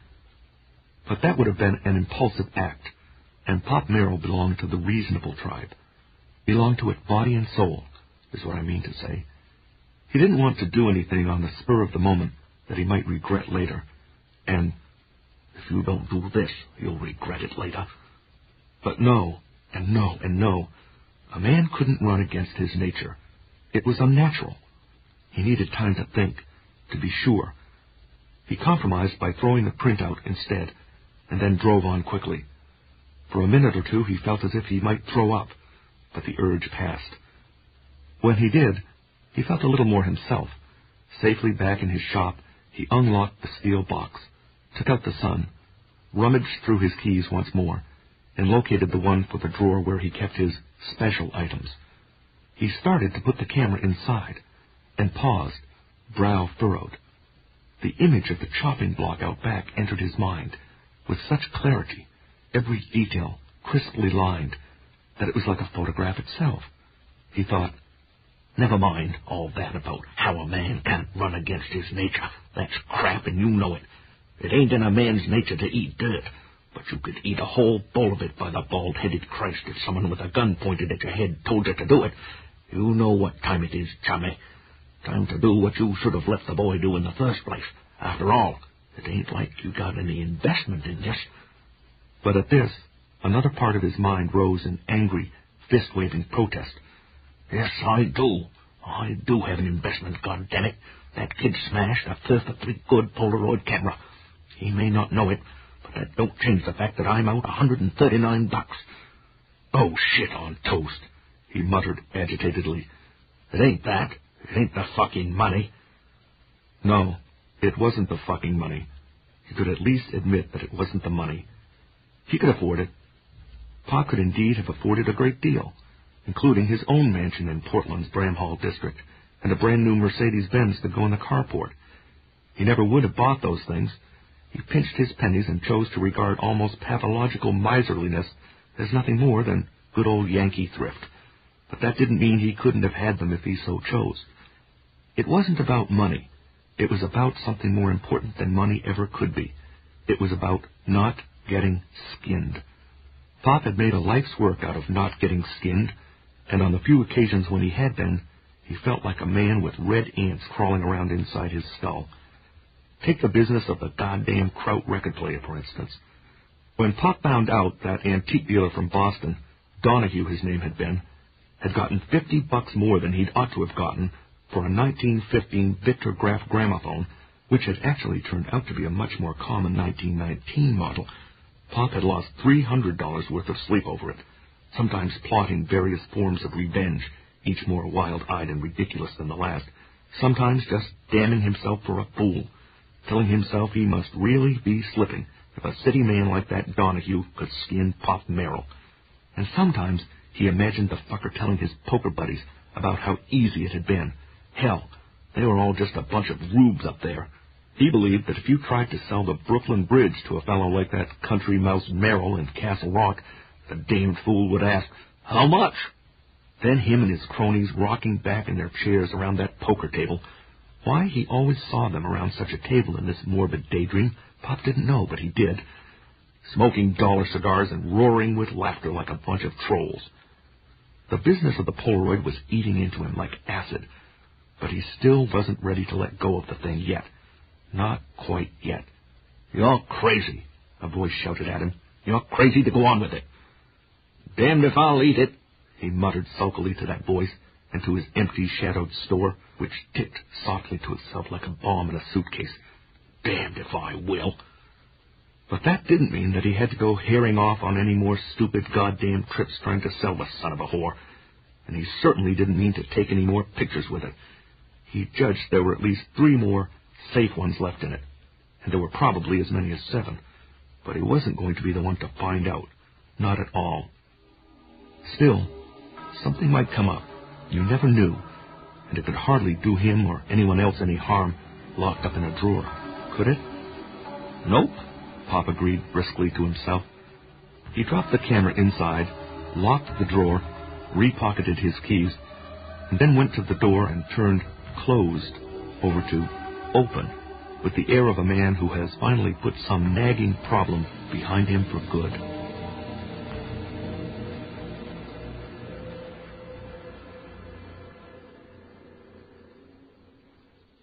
[SPEAKER 1] But that would have been an impulsive act, and Pop Merrill belonged to the reasonable tribe. Belonged to it body and soul, is what I mean to say. He didn't want to do anything on the spur of the moment that he might regret later. And, "If you don't do this, you'll regret it later." But no, and no, and no. A man couldn't run against his nature. It was unnatural. He needed time to think, to be sure. He compromised by throwing the print out instead, and then drove on quickly. For a minute or two he felt as if he might throw up, but the urge passed. When he did, he felt a little more himself. Safely back in his shop, he unlocked the steel box, took out the Sun, rummaged through his keys once more, and located the one for the drawer where he kept his special items. He started to put the camera inside, and paused, brow furrowed. The image of the chopping block out back entered his mind with such clarity, every detail crisply lined, that it was like a photograph itself. He thought,
[SPEAKER 2] never mind all that about how a man can't run against his nature. That's crap, and you know it. It ain't in a man's nature to eat dirt, but you could eat a whole bowl of it by the bald-headed Christ if someone with a gun pointed at your head told you to do it. You know what time it is, chummy. Time to do what you should have let the boy do in the first place. After all, it ain't like you got any investment in this.
[SPEAKER 1] But at this, another part of his mind rose in angry, fist-waving protest.
[SPEAKER 2] Yes, I do. I do have an investment, goddammit. That kid smashed a perfectly good Polaroid camera. He may not know it, but that don't change the fact that I'm out one hundred thirty-nine bucks. Oh, shit on toast, he muttered agitatedly. It ain't that. It ain't the fucking money.
[SPEAKER 1] No, it wasn't the fucking money. He could at least admit that it wasn't the money. He could afford it. Pa could indeed have afforded a great deal, including his own mansion in Portland's Bramhall district, and a brand-new Mercedes-Benz to go in the carport. He never would have bought those things. He pinched his pennies and chose to regard almost pathological miserliness as nothing more than good old Yankee thrift. But that didn't mean he couldn't have had them if he so chose. It wasn't about money. It was about something more important than money ever could be. It was about not getting skinned. Pop had made a life's work out of not getting skinned, and on the few occasions when he had been, he felt like a man with red ants crawling around inside his skull. Take the business of the goddamn Kraut record player, for instance. When Pop found out that antique dealer from Boston, Donahue his name had been, had gotten fifty bucks more than he'd ought to have gotten for a nineteen fifteen Victor Graf gramophone, which had actually turned out to be a much more common nineteen nineteen model, Pop had lost three hundred dollars worth of sleep over it, sometimes plotting various forms of revenge, each more wild-eyed and ridiculous than the last, sometimes just damning himself for a fool, telling himself he must really be slipping if a city man like that Donahue could skin Pop Merrill. And sometimes he imagined the fucker telling his poker buddies about how easy it had been. Hell, they were all just a bunch of rubes up there. He believed that if you tried to sell the Brooklyn Bridge to a fellow like that country mouse Merrill in Castle Rock, the damned fool would ask, "How much?" Then him and his cronies rocking back in their chairs around that poker table. Why he always saw them around such a table in this morbid daydream, Pop didn't know, but he did. Smoking dollar cigars and roaring with laughter like a bunch of trolls. The business of the Polaroid was eating into him like acid, but he still wasn't ready to let go of the thing yet. Not quite yet. "You're crazy," a voice shouted at him. "You're crazy to go on with it." "Damned if I'll eat it," he muttered sulkily to that voice and to his empty, shadowed store, which ticked softly to itself like a bomb in a suitcase. "Damned if I will." But that didn't mean that he had to go herring off on any more stupid goddamn trips trying to sell the son of a whore. And he certainly didn't mean to take any more pictures with it. He judged there were at least three more safe ones left in it, and there were probably as many as seven. But he wasn't going to be the one to find out. Not at all. Still, something might come up. You never knew. And it could hardly do him or anyone else any harm locked up in a drawer. Could it? Nope, Pop agreed briskly to himself. He dropped the camera inside, locked the drawer, repocketed his keys, and then went to the door and turned closed over to open, with the air of a man who has finally put some nagging problem behind him for good.